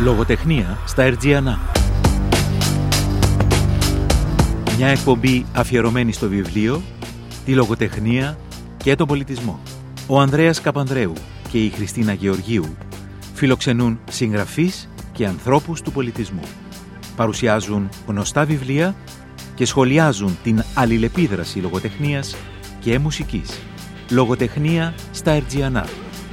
Λογοτεχνία στα Ερτζιανά. Μια εκπομπή αφιερωμένη στο βιβλίο, τη λογοτεχνία και τον πολιτισμό. Ο Ανδρέας Καπανδρέου και η Χριστίνα Γεωργίου φιλοξενούν συγγραφείς και ανθρώπους του πολιτισμού. Παρουσιάζουν γνωστά βιβλία και σχολιάζουν την αλληλεπίδραση λογοτεχνίας και μουσικής. Λογοτεχνία στα Ερτζιανά.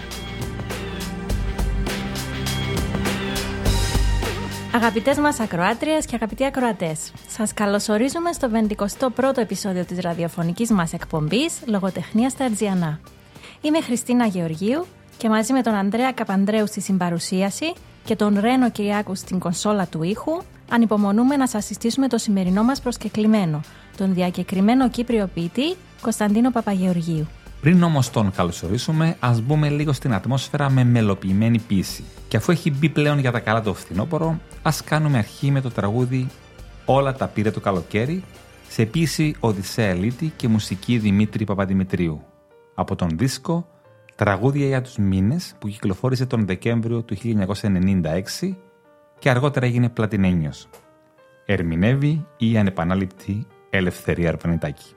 Αγαπητές μας ακροάτριες και αγαπητοί ακροατές, σας καλωσορίζουμε στο 51ο επεισόδιο της ραδιοφωνικής μας εκπομπής «Λογοτεχνία στα Ερτζιανά». Είμαι Χριστίνα Γεωργίου και μαζί με τον Ανδρέα Καπανδρέου στη συμπαρουσίαση και τον Ρένο Κυριάκου στην κονσόλα του ήχου, ανυπομονούμε να σας συστήσουμε το σημερινό μας προσκεκλημένο, τον διακεκριμένο Κύπριο ποιητή Κωνσταντίνο Παπαγεωργίου. Πριν όμως τον καλωσορίσουμε, ας μπούμε λίγο στην ατμόσφαιρα με μελοποιημένη ποίηση. Και αφού έχει μπει πλέον για τα καλά το φθινόπωρο, ας κάνουμε αρχή με το τραγούδι «Όλα τα πήρε το καλοκαίρι», σε ποίηση Οδυσσέα Ελίτη και μουσική Δημήτρη Παπαδημητρίου, από τον δίσκο «Τραγούδια για τους μήνες» που κυκλοφόρησε τον Δεκέμβριο του 1996 και αργότερα έγινε πλατινένιος. Ερμηνεύει η ανεπανάληπτη Ελευθερία Αρβανιτάκη.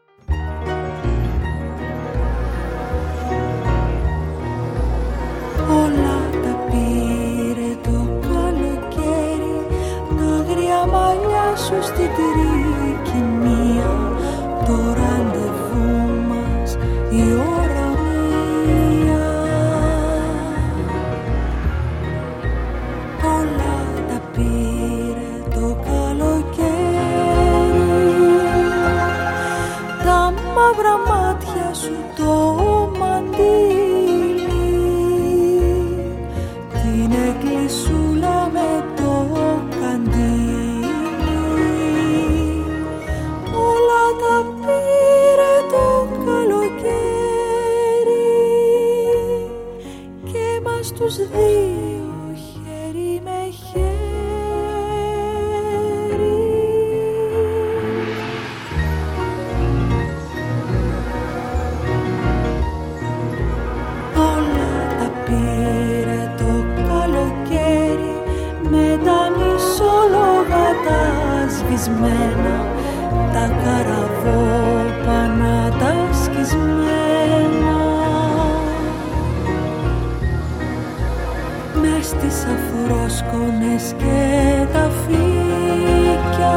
Όλα τα πήρε το καλοκαίρι, τα αγρία μαλλιά σου στην τρικυμία, το ραντεβού μας η ώρα μία. Όλα τα πήρε το καλοκαίρι, τα μαύρα μάτια σου, το μαντίλι, την εκκλησούλα με το καντήλι. Όλα τα πήρε το καλοκαίρι και μας τους δύο χέρι με χέρι. Όλα τα πήρε το καλοκαίρι με τα μισόλογα τα σβησμένα, τα καραβόπανα τα σκισμένα. Μες στις αφρόσκονες και τα φύκια,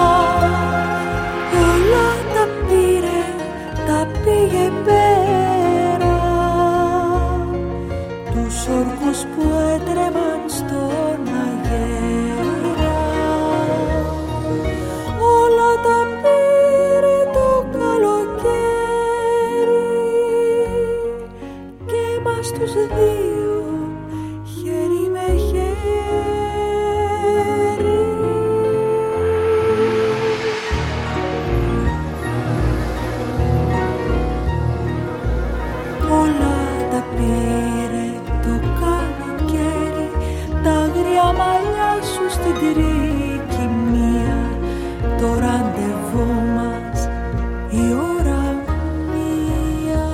όλα τα πήρε, τα πήγε πέρα, τους όρκους που έτρεμαν στον αγέρα. Όλα τα πήρε το καλοκαίρι και μας τους δύο χέρι με χέρι. Όλα τα πήρε το καλοκαίρι, τα αγρία μαλλιά σου στην τρικυμία, το ραντεβού μας η ώρα μία.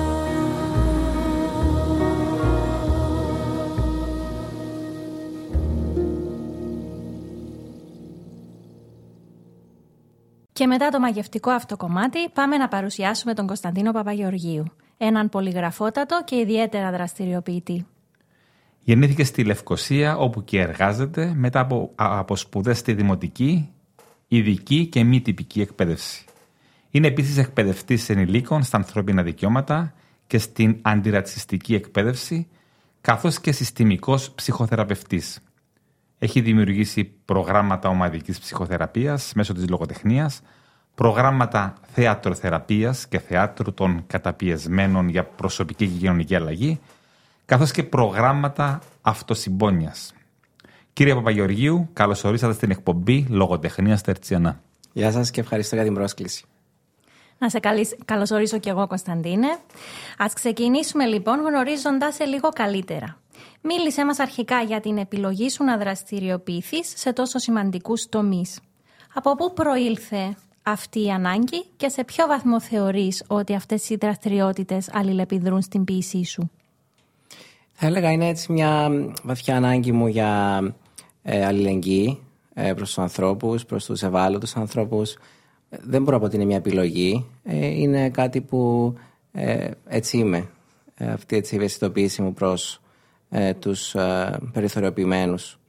Και μετά το μαγευτικό αυτό κομμάτι, πάμε να παρουσιάσουμε τον Κωνσταντίνο Παπαγεωργίου, έναν πολυγραφότατο και ιδιαίτερα δραστηριοποιητή. Γεννήθηκε στη Λευκοσία, όπου και εργάζεται μετά από σπουδές στη δημοτική, ειδική και μη τυπική εκπαίδευση. Είναι επίσης εκπαιδευτής ενηλίκων στα ανθρώπινα δικαιώματα και στην αντιρατσιστική εκπαίδευση, καθώς και συστημικός ψυχοθεραπευτής. Έχει δημιουργήσει προγράμματα ομαδικής ψυχοθεραπείας μέσω της λογοτεχνίας, προγράμματα θεατροθεραπείας και θεάτρου των καταπιεσμένων για προσωπική και κοινωνική αλλαγή, καθώς και προγράμματα αυτοσυμπόνιας. Κύριε Παπαγεωργίου, καλώς ορίσατε στην εκπομπή «Λογοτεχνία στα Ερτζιανά». Γεια σας και ευχαριστώ για την πρόσκληση. Να σε καλωσορίσω κι εγώ, Κωνσταντίνε. Ας ξεκινήσουμε λοιπόν γνωρίζοντας σε λίγο καλύτερα. Μίλησέ μας αρχικά για την επιλογή σου να δραστηριοποιηθείς σε τόσο σημαντικούς τομείς. Από πού προήλθε αυτή η ανάγκη και σε ποιο βαθμό θεωρείς ότι αυτές οι δραστηριότητες αλληλεπιδρούν στην ποίησή σου? Θα έλεγα είναι έτσι μια βαθιά ανάγκη μου για αλληλεγγύη προς τους ανθρώπους, προς τους ευάλωτους ανθρώπους. Δεν μπορώ να πω ότι είναι μια επιλογή. Είναι κάτι που έτσι είμαι. Αυτή έτσι η ευαισθητοποίηση μου προς τους περιθωριοποιημένους.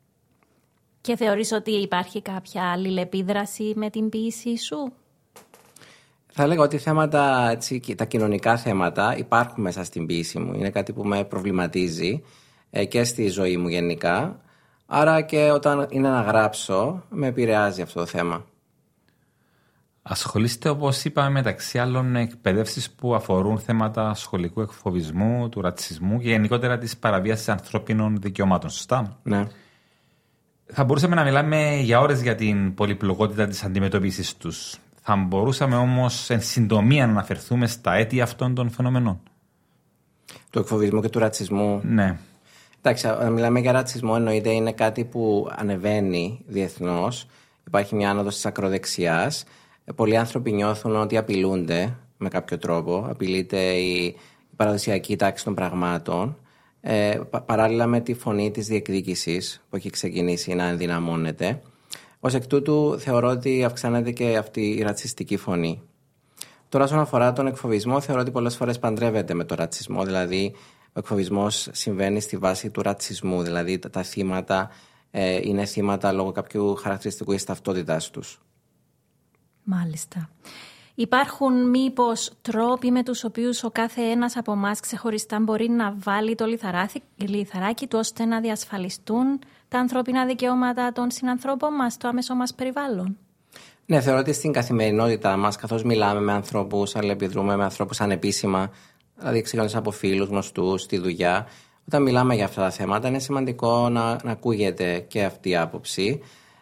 Και θεωρείς ότι υπάρχει κάποια αλληλεπίδραση με την ποίησή σου? Θα έλεγα ότι θέματα, έτσι, τα κοινωνικά θέματα υπάρχουν μέσα στην ποίηση μου. Είναι κάτι που με προβληματίζει και στη ζωή μου γενικά. Άρα και όταν είναι να γράψω, με επηρεάζει αυτό το θέμα. Ασχολείστε, όπως είπαμε, μεταξύ άλλων εκπαιδεύσεις που αφορούν θέματα σχολικού εκφοβισμού, του ρατσισμού και γενικότερα της παραβίασης ανθρώπινων δικαιωμάτων, σωστά? Ναι. Θα μπορούσαμε να μιλάμε για ώρες για την πολυπλοκότητα της αντιμετώπισης τους. Θα μπορούσαμε όμως εν συντομία να αναφερθούμε στα αίτια αυτών των φαινομενών. Του εκφοβισμού και του ρατσισμού. Ναι. Εντάξει, όταν μιλάμε για ρατσισμό, εννοείται είναι κάτι που ανεβαίνει διεθνώς. Υπάρχει μια άνοδος της ακροδεξιάς. Πολλοί άνθρωποι νιώθουν ότι απειλούνται με κάποιο τρόπο. Απειλείται η παραδοσιακή τάξη των πραγμάτων. Παράλληλα με τη φωνή της διεκδίκησης που έχει ξεκινήσει να ενδυναμώνεται. Ως εκ τούτου θεωρώ ότι αυξάνεται και αυτή η ρατσιστική φωνή. Τώρα, όσον αφορά τον εκφοβισμό, θεωρώ ότι πολλές φορές παντρεύεται με τον ρατσισμό. Δηλαδή, ο εκφοβισμός συμβαίνει στη βάση του ρατσισμού. Δηλαδή, τα θύματα είναι θύματα λόγω κάποιου χαρακτηριστικού της ταυτότητάς τους. Μάλιστα. Υπάρχουν μήπως τρόποι με τους οποίους ο κάθε ένας από εμάς ξεχωριστά μπορεί να βάλει το λιθαράκι του ώστε να διασφαλιστούν τα ανθρώπινα δικαιώματα των συνανθρώπων μας στο άμεσο μας περιβάλλον? Ναι, θεωρώ ότι στην καθημερινότητά μας, καθώς μιλάμε με ανθρώπους, αλληλεπιδρούμε με ανθρώπους ανεπίσημα, δηλαδή ξεκινώντας από φίλους, γνωστούς, στη δουλειά, όταν μιλάμε για αυτά τα θέματα, είναι σημαντικό να ακούγεται και αυτή η άποψη.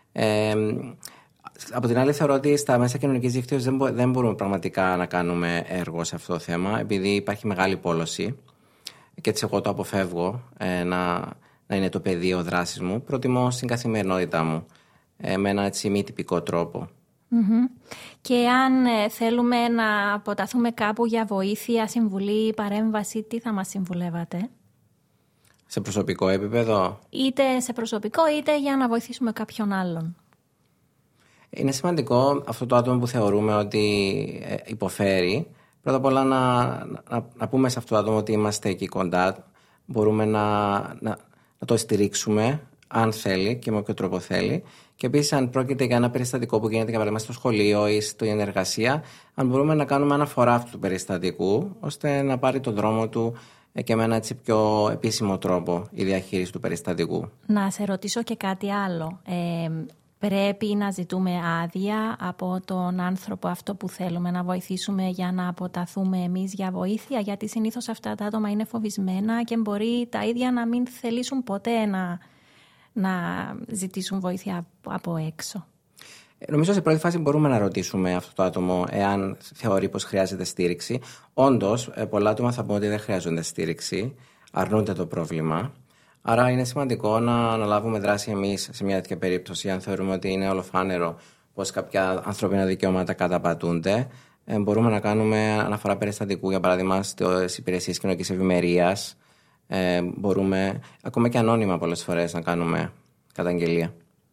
Από την άλλη, θεωρώ ότι στα μέσα κοινωνικής δικτύωσης δεν μπορούμε πραγματικά να κάνουμε έργο σε αυτό το θέμα, επειδή υπάρχει μεγάλη πόλωση και έτσι εγώ το αποφεύγω να είναι το πεδίο δράσης μου. Προτιμώ στην καθημερινότητά μου με ένα έτσι μη τυπικό τρόπο. Mm-hmm. Και αν θέλουμε να αποταθούμε κάπου για βοήθεια, συμβουλή, παρέμβαση, τι θα μας συμβουλεύατε? Σε προσωπικό επίπεδο? Είτε σε προσωπικό, είτε για να βοηθήσουμε κάποιον άλλον. Είναι σημαντικό αυτό το άτομο που θεωρούμε ότι υποφέρει, πρώτα απ' όλα να πούμε σε αυτό το άτομο ότι είμαστε εκεί κοντά. Μπορούμε να το στηρίξουμε αν θέλει και με όποιο τρόπο θέλει. Και επίσης, αν πρόκειται για ένα περιστατικό που γίνεται για παράδειγμα στο σχολείο ή στην εργασία, αν μπορούμε να κάνουμε αναφορά αυτού του περιστατικού, ώστε να πάρει τον δρόμο του και με ένα έτσι πιο επίσημο τρόπο η διαχείριση του περιστατικού. Να σε ρωτήσω και κάτι άλλο. Πρέπει να ζητούμε άδεια από τον άνθρωπο αυτό που θέλουμε να βοηθήσουμε για να αποταθούμε εμείς για βοήθεια? Γιατί συνήθως αυτά τα άτομα είναι φοβισμένα και μπορεί τα ίδια να μην θελήσουν ποτέ να ζητήσουν βοήθεια από έξω. Νομίζω σε πρώτη φάση μπορούμε να ρωτήσουμε αυτό το άτομο εάν θεωρεί πως χρειάζεται στήριξη. Όντως, πολλά άτομα θα πούν ότι δεν χρειάζονται στήριξη, αρνούνται το πρόβλημα. Άρα είναι σημαντικό να αναλάβουμε δράση εμείς σε μια τέτοια περίπτωση. Αν θεωρούμε ότι είναι ολοφάνερο πως κάποια ανθρώπινα δικαιώματα καταπατούνται, μπορούμε να κάνουμε αναφορά περιστατικού, για παράδειγμα, στις υπηρεσίες κοινωνικής ευημερίας. Μπορούμε ακόμα και ανώνυμα πολλές φορές να κάνουμε καταγγελία.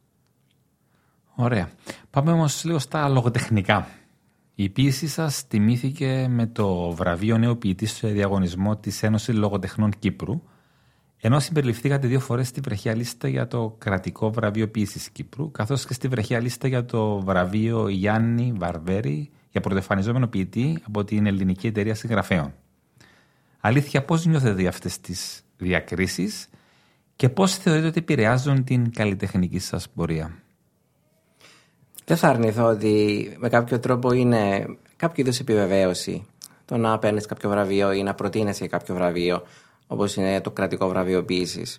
Ωραία. Πάμε όμως λίγο στα λογοτεχνικά. Η ποίησή σας τιμήθηκε με το βραβείο νέου ποιητή στο διαγωνισμό της Ένωσης Λογοτεχνών Κύπρου, ενώ συμπεριληφθήκατε 2 φορές στη βραχία λίστα για το κρατικό βραβείο ποίησης Κύπρου, καθώς και στη βραχία λίστα για το βραβείο Γιάννη Βαρβέρη για πρωτοεμφανιζόμενο ποιητή από την Ελληνική Εταιρεία Συγγραφέων. Αλήθεια, πώς νιώθετε για αυτές τις διακρίσεις και πώς θεωρείτε ότι επηρεάζουν την καλλιτεχνική σας πορεία? Δεν θα αρνηθώ ότι με κάποιο τρόπο είναι κάποιο είδους επιβεβαίωση το να παίρνεις κάποιο βραβείο ή να προτείνεσαι για κάποιο βραβείο, όπως είναι το κρατικό βραβείο ποίησης.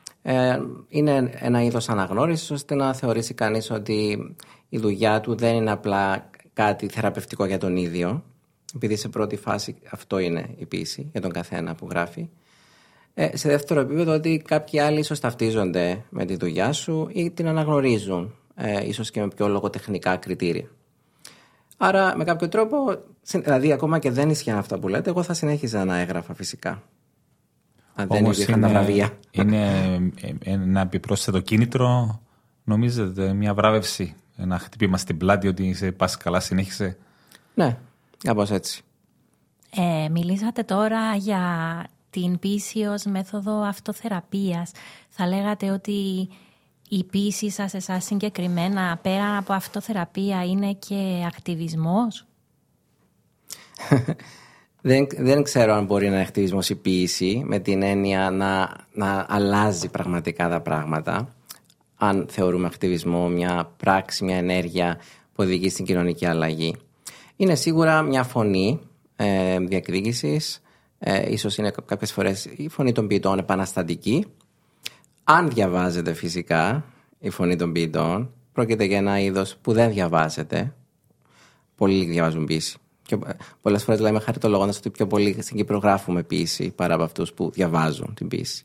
Είναι ένα είδος αναγνώρισης ώστε να θεωρήσει κανείς ότι η δουλειά του δεν είναι απλά κάτι θεραπευτικό για τον ίδιο, επειδή σε πρώτη φάση αυτό είναι η ποίηση για τον καθένα που γράφει. Σε δεύτερο επίπεδο, ότι κάποιοι άλλοι ίσως ταυτίζονται με τη δουλειά σου ή την αναγνωρίζουν, ίσως και με πιο λογοτεχνικά κριτήρια. Άρα με κάποιο τρόπο, δηλαδή ακόμα και δεν ισχύουν αυτά που λέτε, εγώ θα συνέχιζα να έγραφα φυσικά. αν δεν υπήρχαν τα βραβεία. Είναι ένα επιπρόσθετο κίνητρο, νομίζετε, μια βράβευση, ένα χτύπημα στην πλάτη ότι σε πας καλά, συνέχισε. Ναι, κάπως έτσι. Μιλήσατε τώρα για την ποίηση ως μέθοδο αυτοθεραπείας. Θα λέγατε ότι η ποίηση σας, εσάς συγκεκριμένα, πέρα από αυτοθεραπεία, είναι και ακτιβισμός? Δεν ξέρω αν μπορεί να είναι ακτιβισμός η ποίηση, με την έννοια να αλλάζει πραγματικά τα πράγματα. Αν θεωρούμε ακτιβισμό μια πράξη, μια ενέργεια που οδηγεί στην κοινωνική αλλαγή. Είναι σίγουρα μια φωνή διεκδίκησης. Ίσως είναι κάποιες φορές η φωνή των ποιητών επαναστατική. Αν διαβάζεται φυσικά η φωνή των ποιητών, πρόκειται για ένα είδος που δεν διαβάζεται. Πολλοί διαβάζουν ποίηση. Και πολλές φορές λέμε χαριτολογώντας ότι πιο πολλοί στην Κύπρο γράφουμε ποίηση παρά από αυτούς που διαβάζουν την ποίηση.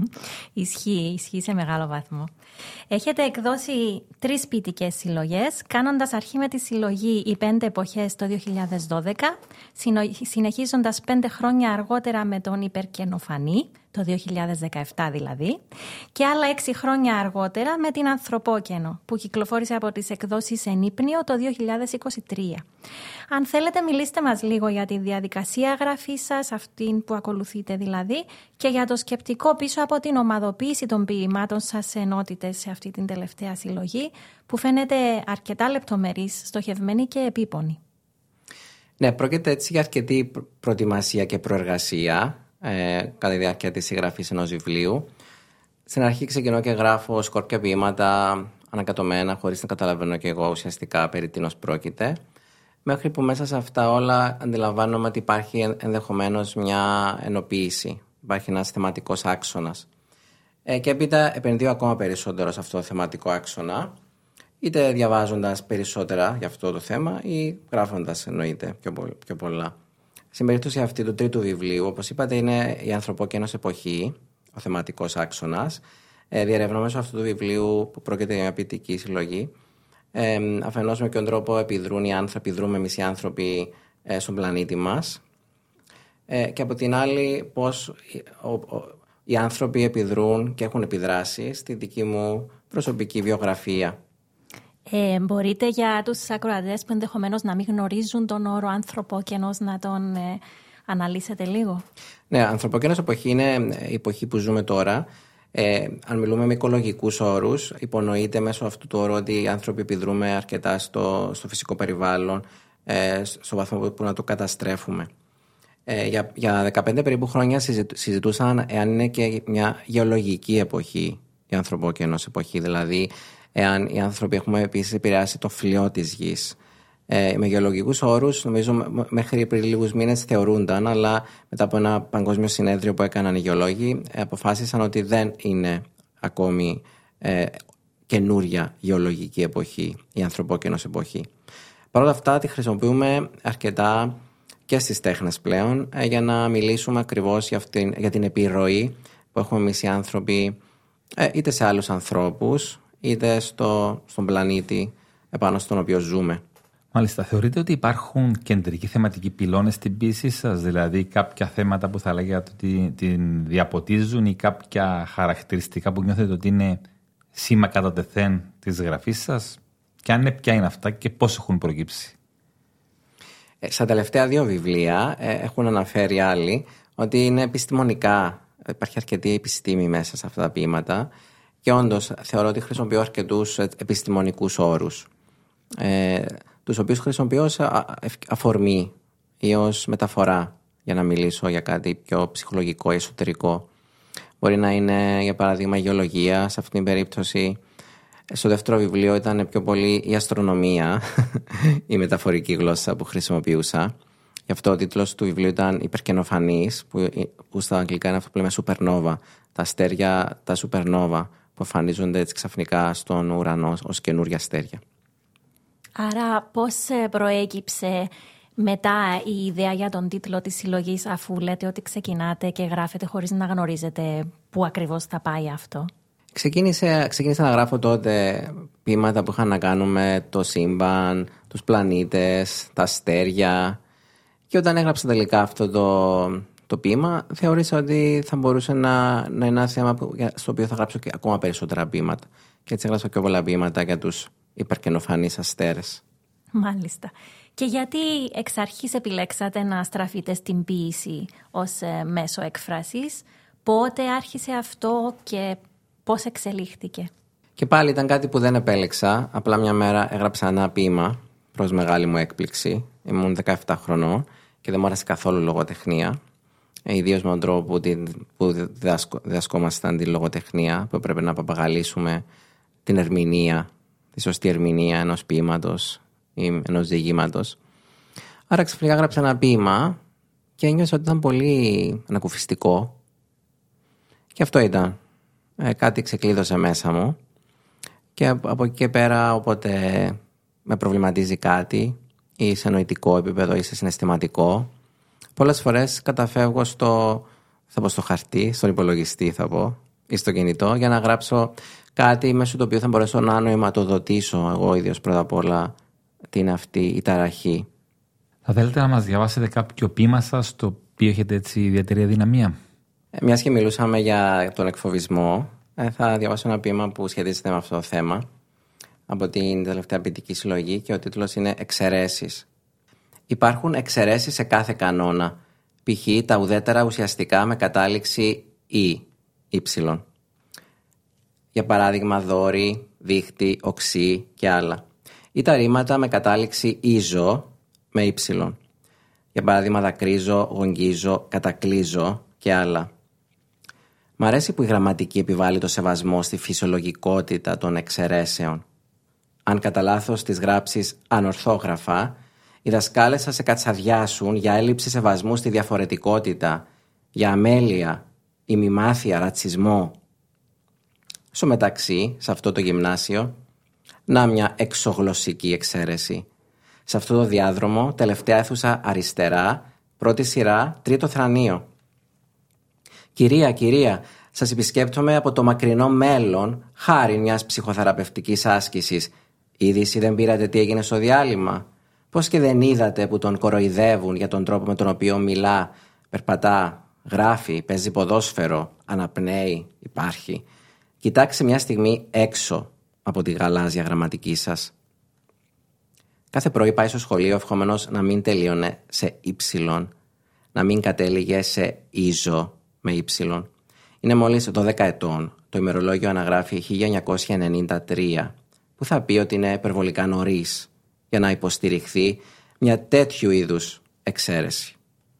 Ισχύει σε μεγάλο βαθμό. Έχετε εκδώσει 3 ποιητικές συλλογές, κάνοντας αρχή με τη συλλογή «Οι 5 εποχές» το 2012, συνεχίζοντας 5 χρόνια αργότερα με τον «Υπερκενοφανή», το 2017 δηλαδή, και άλλα 6 χρόνια αργότερα με την «Ανθρωπόκενο», που κυκλοφόρησε από τις εκδόσεις Ενύπνιο το 2023. Αν θέλετε, μιλήστε μας λίγο για τη διαδικασία γραφής σας, αυτήν που ακολουθείτε δηλαδή, και για το σκεπτικό πίσω από την ομαδοποίηση των ποιημάτων σας σε ενότητες σε αυτή την τελευταία συλλογή, που φαίνεται αρκετά λεπτομερής, στοχευμένη και επίπονη. Ναι, πρόκειται έτσι για αρκετή προετοιμασία και προεργασία κατά τη διάρκεια της συγγραφής ενός βιβλίου. Στην αρχή ξεκινώ και γράφω σκόρπια ποίηματα ανακατωμένα, χωρίς να καταλαβαίνω και εγώ ουσιαστικά περί τίνος πρόκειται. Μέχρι που μέσα σε αυτά όλα αντιλαμβάνομαι ότι υπάρχει ενδεχομένως μια ενοποίηση. Υπάρχει ένας θεματικός άξονας. Και έπειτα επενδύω ακόμα περισσότερο σε αυτό το θεματικό άξονα, είτε διαβάζοντας περισσότερα για αυτό το θέμα ή γράφοντας, εννοείται, πιο πολλά. Στην περίπτωση αυτή του τρίτου βιβλίου, όπως είπατε, είναι η Ανθρωπόκενος εποχή, ο θεματικός άξονας. Διερευνώ μέσω αυτού του βιβλίου, που πρόκειται για μια ποιητική συλλογή, αφενός με ποιον τρόπο επιδρούν οι άνθρωποι, δρούμε εμείς οι άνθρωποι στον πλανήτη μας, και από την άλλη πώς οι άνθρωποι επιδρούν και έχουν επιδράσει στη δική μου προσωπική βιογραφία. Μπορείτε για τους ακροατές που ενδεχομένως να μην γνωρίζουν τον όρο ανθρωπόκενος να τον αναλύσετε λίγο? Ναι, ανθρωπόκενος εποχή είναι η εποχή που ζούμε τώρα. Αν μιλούμε με οικολογικούς όρους, υπονοείται μέσω αυτού του όρου ότι οι άνθρωποι επιδρούμε αρκετά στο φυσικό περιβάλλον, στο βαθμό που να το καταστρέφουμε. Για 15 περίπου χρόνια συζητούσαν εάν είναι και μια γεωλογική εποχή, η ανθρωπόκενος εποχή, δηλαδή εάν οι άνθρωποι έχουμε επίσης επηρεάσει το φλοιό της γης. Με γεωλογικούς όρους, νομίζω μέχρι πριν λίγους μήνες θεωρούνταν, αλλά μετά από ένα παγκόσμιο συνέδριο που έκαναν οι γεωλόγοι, αποφάσισαν ότι δεν είναι ακόμη καινούρια γεωλογική εποχή, η ανθρωπόκενος εποχή. Παρ' όλα αυτά τη χρησιμοποιούμε αρκετά και στις τέχνες πλέον, για να μιλήσουμε ακριβώς για την επιρροή που έχουμε εμείς οι άνθρωποι, είτε σε άλλους ανθρώπους, είτε στον πλανήτη επάνω στον οποίο ζούμε. Μάλιστα, θεωρείτε ότι υπάρχουν κεντρικοί θεματικοί πυλώνες στην ποίησή σας, δηλαδή κάποια θέματα που θα λέγατε ότι την διαποτίζουν ή κάποια χαρακτηριστικά που νιώθετε ότι είναι σήμα κατά τεθέν της γραφής σας, και αν είναι, ποια είναι αυτά και πώς έχουν προκύψει? Στα τελευταία 2 βιβλία έχουν αναφέρει άλλοι ότι είναι επιστημονικά, υπάρχει αρκετή επιστήμη μέσα σε αυτά τα ποίηματα, και όντως θεωρώ ότι χρησιμοποιώ αρκετούς επιστημονικούς όρους, τους οποίους χρησιμοποιώ ως αφορμή ή ως μεταφορά για να μιλήσω για κάτι πιο ψυχολογικό ή εσωτερικό. Μπορεί να είναι, για παράδειγμα, η γεωλογία σε αυτήν την περίπτωση. Στο δεύτερο βιβλίο ήταν πιο πολύ η αστρονομία, η μεταφορική γλώσσα που χρησιμοποιούσα. Γι' αυτό ο τίτλος του βιβλίου ήταν «Υπερκενοφανής», που στα αγγλικά είναι αυτό που λέμε supernova, τα αστέρια, τα supernova, που εμφανίζονται έτσι ξαφνικά στον ουρανό ως καινούρια αστέρια. Άρα πώς προέκυψε μετά η ιδέα για τον τίτλο της συλλογής, αφού λέτε ότι ξεκινάτε και γράφετε χωρίς να γνωρίζετε πού ακριβώς θα πάει αυτό? Ξεκίνησα να γράφω τότε ποίηματα που είχαν να κάνουν με το σύμπαν, τους πλανήτες, τα αστέρια, και όταν έγραψα τελικά αυτό το ποίημα, θεώρησα ότι θα μπορούσε να είναι ένα θέμα στο οποίο θα γράψω και ακόμα περισσότερα ποίηματα. Και έτσι έγραψα πιο πολλά ποίηματα για τους υπερκαινοφανείς αστέρες. Μάλιστα. Και γιατί εξ αρχής επιλέξατε να στραφείτε στην ποίηση ως μέσο έκφρασης? Πότε άρχισε αυτό και πώς εξελίχθηκε? Και πάλι ήταν κάτι που δεν επέλεξα. Απλά μια μέρα έγραψα ένα ποίημα προς μεγάλη μου έκπληξη. Ήμουν 17 χρονών και δεν μου άρεσε καθόλου λογοτεχνία. Ιδίως με τον τρόπο που διδασκόμασταν τη λογοτεχνία, που έπρεπε να παπαγαλίσουμε την ερμηνεία, τη σωστή ερμηνεία ενός ποίηματος ή ενός διηγήματος. Άρα ξαφνικά έγραψα ένα ποίημα και ένιωσα ότι ήταν πολύ ανακουφιστικό. Και αυτό ήταν. Κάτι ξεκλείδωσε μέσα μου. Και από εκεί και πέρα, όποτε με προβληματίζει κάτι, ή σε νοητικό επίπεδο ή σε συναισθηματικό, πολλές φορές καταφεύγω στο χαρτί, στον υπολογιστή θα πω, ή στο κινητό, για να γράψω κάτι μέσω του οποίου θα μπορέσω να νοηματοδοτήσω εγώ ίδιος πρώτα απ' όλα τι είναι αυτή η ταραχή. Θα θέλετε να μας διαβάσετε κάποιο ποίημα σας το οποίο έχετε έτσι ιδιαίτερη αδυναμία? Μιας και μιλούσαμε για τον εκφοβισμό, θα διαβάσω ένα ποίημα που σχετίζεται με αυτό το θέμα από την τελευταία ποιητική συλλογή και ο τίτλος είναι «Εξαιρέσεις». Υπάρχουν εξαιρέσεις σε κάθε κανόνα, π.χ. τα ουδέτερα ουσιαστικά με κατάληξη «ή», «ύψιλον». Για παράδειγμα δόρυ, δίχτυ, οξύ και άλλα. Ή τα ρήματα με κατάληξη «ίζο» με «ύψιλον». Για παράδειγμα δακρύζω, γογγίζω, κατακλείζω και άλλα. Μ' αρέσει που η γραμματική επιβάλλει το σεβασμό στη φυσιολογικότητα των εξαιρέσεων. Αν κατά λάθος τις γράψεις ανορθόγραφα, οι δασκάλες θα σε κατσαδιάσουν για έλλειψη σεβασμού στη διαφορετικότητα, για αμέλεια, ημιμάθεια, ρατσισμό. Στο μεταξύ, σε αυτό το γυμνάσιο, να μια εξωγλωσσική εξαίρεση. Σε αυτό το διάδρομο, τελευταία αίθουσα αριστερά, πρώτη σειρά, τρίτο θρανείο. Κυρία, σας επισκέπτομαι από το μακρινό μέλλον, χάρη μιας ψυχοθεραπευτικής άσκησης. Είδηση δεν πήρατε τι έγινε στο διάλειμμα? Πώς και δεν είδατε που τον κοροϊδεύουν για τον τρόπο με τον οποίο μιλά, περπατά, γράφει, παίζει ποδόσφαιρο, αναπνέει, υπάρχει? Κοιτάξτε μια στιγμή έξω από τη γαλάζια γραμματική σας. Κάθε πρωί πάει στο σχολείο ευχόμενος να μην τελείωνε σε ύψιλον, να μην κατέληγε σε ίζο με ύψιλον. Είναι μόλις 12 ετών. Το ημερολόγιο αναγράφει 1993, που θα πει ότι είναι υπερβολικά νωρίς για να υποστηριχθεί μια τέτοιου είδους εξαίρεση.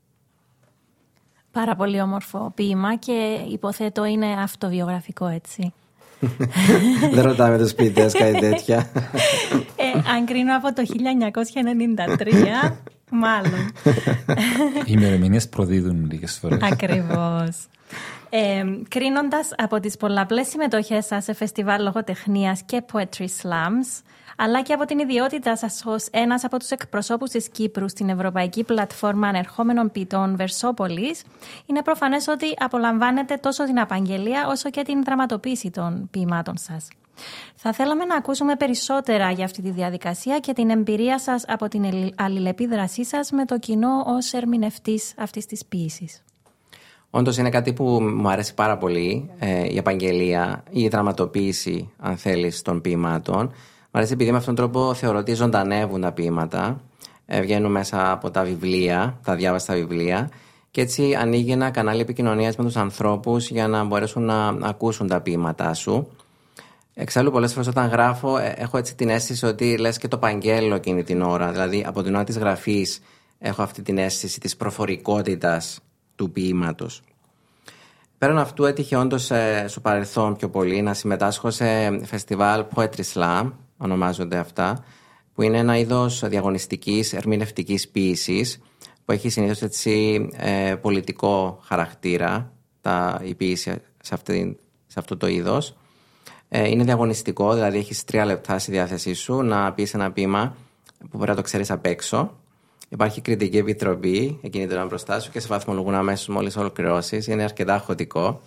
Πάρα πολύ όμορφο ποίημα και υποθέτω είναι αυτοβιογραφικό, έτσι. Δεν ρωτάμε τους ποιητές κάτι τέτοια. Αν κρίνω από το 1993, μάλλον. Οι ημερομηνίες προδίδουν λίγες φορές. Ακριβώς. Κρίνοντας από τις πολλαπλές συμμετοχές σας σε φεστιβάλ λογοτεχνίας και poetry slams, αλλά και από την ιδιότητά σας ως ένας από τους εκπροσώπους της Κύπρου στην Ευρωπαϊκή Πλατφόρμα Ανερχόμενων Ποιητών Βερσόπολης, είναι προφανές ότι απολαμβάνετε τόσο την απαγγελία όσο και την δραματοποίηση των ποιημάτων σας. Θα θέλαμε να ακούσουμε περισσότερα για αυτή τη διαδικασία και την εμπειρία σας από την αλληλεπίδρασή σας με το κοινό ως ερμηνευτής αυτής της ποίησης. Όντως είναι κάτι που μου αρέσει πάρα πολύ, η απαγγελία, η δραματοποίηση, αν θέλεις, των ποιημάτων. Μου αρέσει επειδή με αυτόν τον τρόπο θεωρώ ότι ζωντανεύουν τα ποίηματα, βγαίνουν μέσα από τα βιβλία, τα διάβαστα βιβλία, και έτσι ανοίγει ένα κανάλι επικοινωνίας με τους ανθρώπους για να μπορέσουν να ακούσουν τα ποίηματά σου. Εξάλλου, πολλές φορές όταν γράφω, έχω έτσι την αίσθηση ότι λες και το παγγέλω εκείνη την ώρα. Δηλαδή, από την ώρα της γραφής, έχω αυτή την αίσθηση της προφορικότητας του ποίηματος. Πέραν αυτού, έτυχε όντως στο παρελθόν πιο πολύ να συμμετάσχω σε φεστιβάλ Poetry Slam, ονομάζονται αυτά, που είναι ένα είδος διαγωνιστικής ερμηνευτικής ποίησης, που έχει συνήθως έτσι πολιτικό χαρακτήρα, η ποίηση σε αυτό το είδος. Είναι διαγωνιστικό, δηλαδή έχεις 3 λεπτά στη διάθεσή σου να πεις ένα ποίημα που πρέπει να το ξέρεις απ' έξω. Υπάρχει κριτική επιτροπή, εκείνη την ώρα μπροστά σου, και σε βαθμολογούν αμέσως μόλις ολοκληρώσεις. Είναι αρκετά αγχωτικό.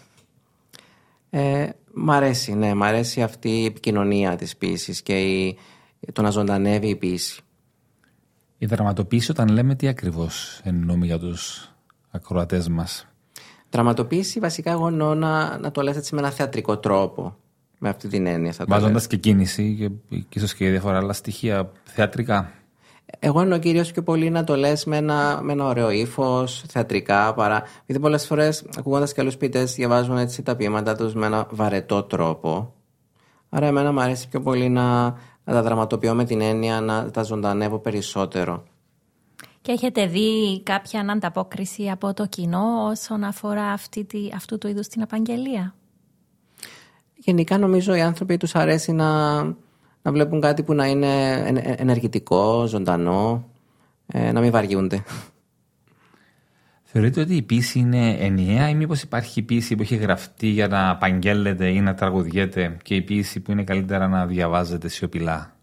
Μ' αρέσει αυτή η επικοινωνία της ποίησης και το να ζωντανεύει η ποίηση. Η δραματοποίηση, όταν λέμε, τι ακριβώς εννοούμε για τους ακροατές μας. Δραματοποίηση βασικά εγώ εννοώ να το λες έτσι με ένα θεατρικό τρόπο. Με αυτή την έννοια. Βάζοντας και κίνηση και ίσως και διάφορα άλλα στοιχεία θεατρικά. Εγώ εννοώ κυρίως πιο πολύ να το λες με ένα ωραίο ύφος, θεατρικά, παρά. Γιατί πολλές φορές ακούγοντας και άλλους ποιητές διαβάζουν έτσι τα ποίηματά τους με ένα βαρετό τρόπο. Άρα εμένα μου αρέσει πιο πολύ να τα δραματοποιώ με την έννοια να τα ζωντανεύω περισσότερο. Και έχετε δει κάποια ανταπόκριση από το κοινό όσον αφορά αυτού του είδους την απαγγελία? Γενικά νομίζω οι άνθρωποι τους αρέσει να βλέπουν κάτι που να είναι ενεργητικό, ζωντανό, να μην βαριούνται. Θεωρείτε ότι η ποίηση είναι ενιαία ή μήπως υπάρχει η ποίηση που έχει γραφτεί για να απαγγέλλεται ή να τραγουδιέται και η ποίηση που είναι καλύτερα να διαβάζεται σιωπηλά?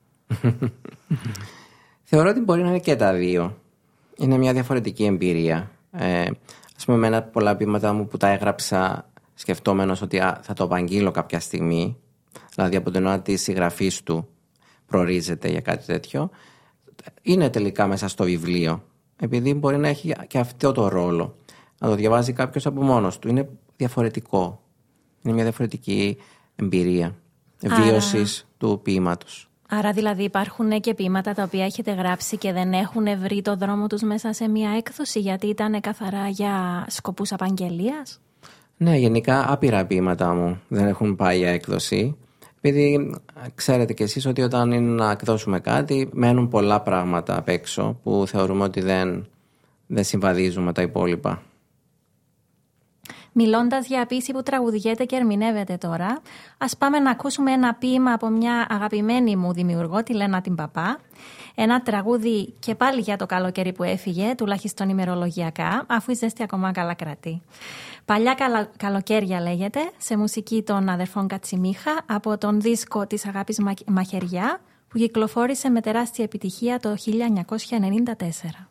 Θεωρώ ότι μπορεί να είναι και τα δύο. Είναι μια διαφορετική εμπειρία. Ας πούμε, εμένα πολλά ποίηματα μου που τα έγραψα σκεφτόμενος ότι θα το απαγγείλω κάποια στιγμή, δηλαδή από την ώρα της συγγραφής του προορίζεται για κάτι τέτοιο, είναι τελικά μέσα στο βιβλίο. Επειδή μπορεί να έχει και αυτό το ρόλο. Να το διαβάζει κάποιος από μόνος του. Είναι διαφορετικό. Είναι μια διαφορετική εμπειρία βίωσης του ποίηματος. Άρα δηλαδή υπάρχουν και ποίηματα τα οποία έχετε γράψει και δεν έχουν βρει το δρόμο τους μέσα σε μια έκδοση γιατί ήταν καθαρά για σκοπούς απαγγελίας? Ναι, γενικά άπειρα ποίηματα μου δεν έχουν πάει για έκδοση. Επειδή ξέρετε κι εσείς ότι όταν είναι να εκδώσουμε κάτι μένουν πολλά πράγματα απ' έξω που θεωρούμε ότι δεν συμβαδίζουν με τα υπόλοιπα. Μιλώντας για ποίηση που τραγουδιέται και ερμηνεύεται τώρα, ας πάμε να ακούσουμε ένα ποίημα από μια αγαπημένη μου δημιουργό, τη Λένα την Παπά. Ένα τραγούδι και πάλι για το καλοκαίρι που έφυγε, τουλάχιστον ημερολογιακά, αφού η ζέστη ακόμα καλά κρατεί. Παλιά καλοκαίρια λέγεται, σε μουσική των αδερφών Κατσιμίχα, από τον δίσκο της Αγάπης Μαχαιριά, που κυκλοφόρησε με τεράστια επιτυχία το 1994.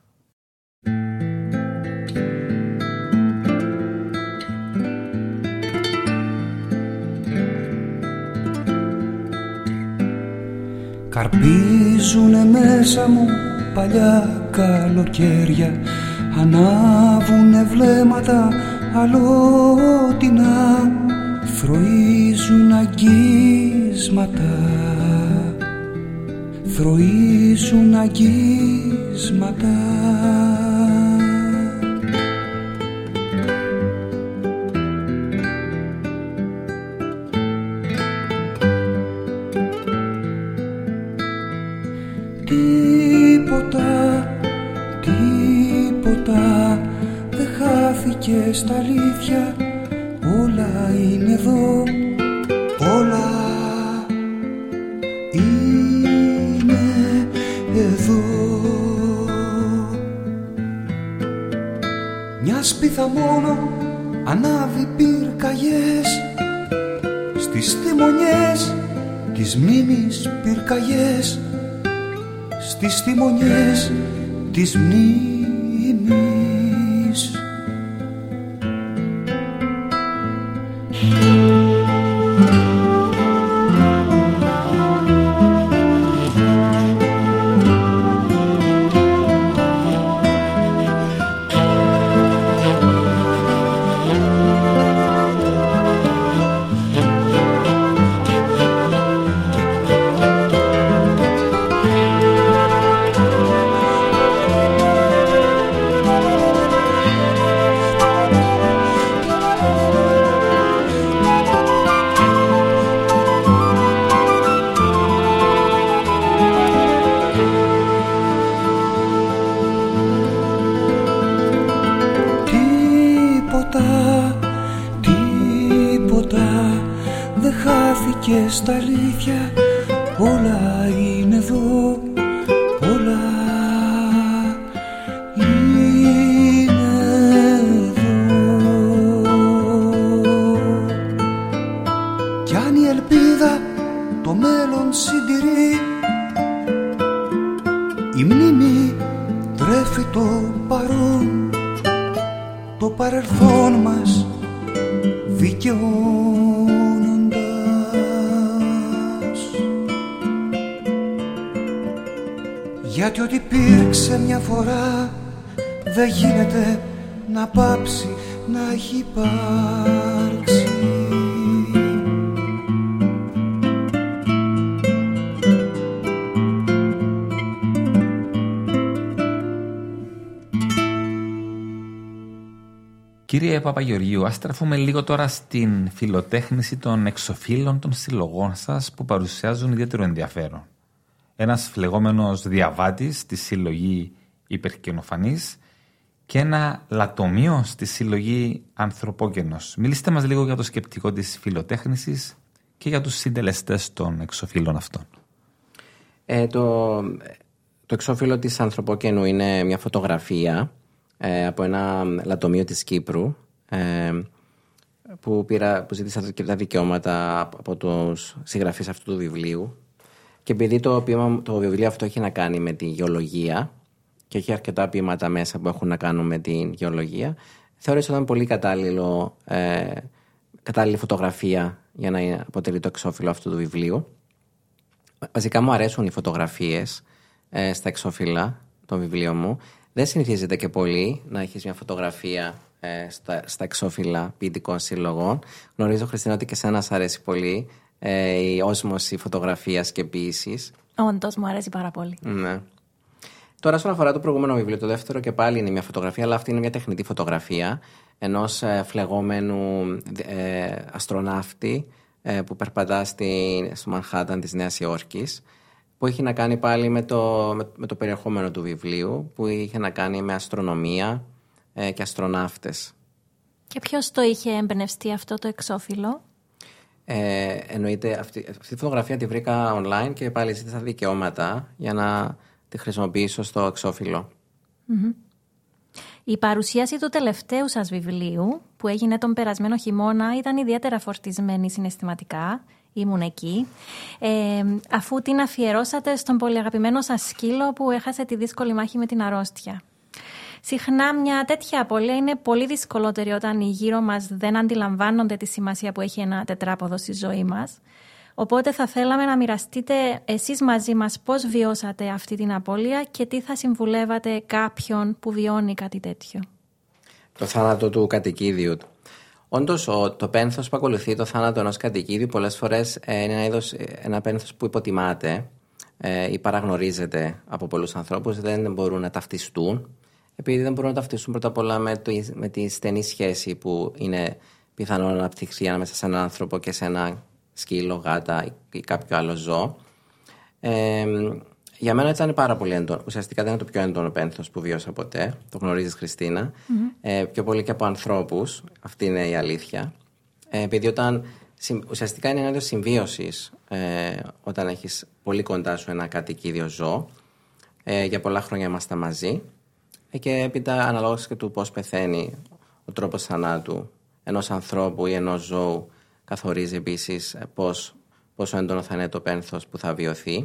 Καρπίζουνε μέσα μου παλιά καλοκαίρια, ανάβουνε βλέμματα αλότινα, θροίζουν αγγίσματα, θροίζουν αγγίσματα. Τίποτα δεν χάθηκε στα αλήθεια, όλα είναι εδώ, όλα είναι εδώ. Μια σπίθα μόνο ανάβει πυρκαγιές, στις θυμονιές της μνήμης πυρκαγιές, στις θυμονιές της μνήμης. Στα αλήθεια όλα είναι εδώ, όλα είναι εδώ. Κι αν η ελπίδα το μέλλον συντηρεί, η μνήμη τρέφει το παρόν, το παρελθόν μας δικαιώνοντας. Γιατί ό,τι υπήρξε μια φορά δεν γίνεται να πάψει να έχει υπάρξει. Κύριε Παπαγεωργίου, ας στραφούμε λίγο τώρα στην φιλοτέχνηση των εξωφύλων των συλλογών σας που παρουσιάζουν ιδιαίτερο ενδιαφέρον. Ένας φλεγόμενος διαβάτης στη συλλογή Υπερκαινοφανής και ένα λατομείο στη συλλογή Ανθρωπόγενος. Μιλήστε μας λίγο για το σκεπτικό της φιλοτέχνησης και για τους συντελεστές των εξωφύλων αυτών. Το εξώφυλλο της Ανθρωπόγενου είναι μια φωτογραφία από ένα λατομείο της Κύπρου που ζήτησα και τα δικαιώματα από τους συγγραφείς αυτού του βιβλίου, και επειδή το βιβλίο αυτό έχει να κάνει με τη γεωλογία και έχει αρκετά ποίηματα μέσα που έχουν να κάνουν με τη γεωλογία, θεώρησα ότι ήταν πολύ κατάλληλη φωτογραφία για να αποτελεί το εξώφυλλο αυτού του βιβλίου. Βασικά μου αρέσουν οι φωτογραφίες στα εξώφυλλα των βιβλίων μου. Δεν συνηθίζεται και πολύ να έχεις μια φωτογραφία στα εξώφυλλα ποιητικών συλλογών. Γνωρίζω, Χριστίνα, ότι και εσένα σ' αρέσει πολύ η όσμωση φωτογραφίας και ποίησης. Όντως, μου αρέσει πάρα πολύ. Ναι. Τώρα, όσον αφορά το προηγούμενο βιβλίο, το δεύτερο και πάλι είναι μια φωτογραφία, αλλά αυτή είναι μια τεχνητή φωτογραφία ενός φλεγόμενου αστροναύτη που περπατά στο Μανχάταν της Νέας Υόρκης, που έχει να κάνει πάλι με το περιεχόμενο του βιβλίου, που είχε να κάνει με αστρονομία και αστροναύτες. Και ποιος το είχε εμπνευστεί αυτό το εξώφυλλο? Εννοείται, αυτή τη φωτογραφία τη βρήκα online και πάλι ζήτησα δικαιώματα για να τη χρησιμοποιήσω στο εξώφυλλο. Mm-hmm. Η παρουσίαση του τελευταίου σας βιβλίου, που έγινε τον περασμένο χειμώνα, ήταν ιδιαίτερα φορτισμένη συναισθηματικά. Ήμουν εκεί. Αφού την αφιερώσατε στον πολύ αγαπημένο σας σκύλο που έχασε τη δύσκολη μάχη με την αρρώστια. Συχνά μια τέτοια απώλεια είναι πολύ δυσκολότερη όταν οι γύρω μας δεν αντιλαμβάνονται τη σημασία που έχει ένα τετράποδο στη ζωή μας. Οπότε θα θέλαμε να μοιραστείτε εσείς μαζί μας πώς βιώσατε αυτή την απώλεια και τι θα συμβουλεύατε κάποιον που βιώνει κάτι τέτοιο. Το θάνατο του κατοικίδιου του. Όντως, το πένθος που ακολουθεί το θάνατο ενός κατοικίδιου πολλές φορές είναι ένα πένθος που υποτιμάται ή παραγνωρίζεται από πολλούς ανθρώπους. Δεν μπορούν να ταυτιστούν, επειδή δεν μπορούν να ταυτιστούν πρώτα απ' όλα με τη στενή σχέση που είναι πιθανό να αναπτυχθεί ανάμεσα σε έναν άνθρωπο και σε ένα σκύλο, γάτα ή κάποιο άλλο ζώο. Για μένα ήταν πάρα πολύ έντονο. Ουσιαστικά δεν είναι το πιο έντονο πένθος που βίωσα ποτέ. Το γνωρίζεις, Χριστίνα. Mm-hmm. Πιο πολύ και από ανθρώπους. Αυτή είναι η αλήθεια. Επειδή ουσιαστικά είναι ένα είδος συμβίωσης όταν έχεις πολύ κοντά σου ένα κατοικίδιο ζώο. Για πολλά χρόνια είμαστε μαζί. Και έπειτα, αναλόγως και του πώς πεθαίνει ο τρόπος θανάτου ενός ανθρώπου ή ενός ζώου, καθορίζει επίσης πόσο έντονο θα είναι το πένθος που θα βιωθεί.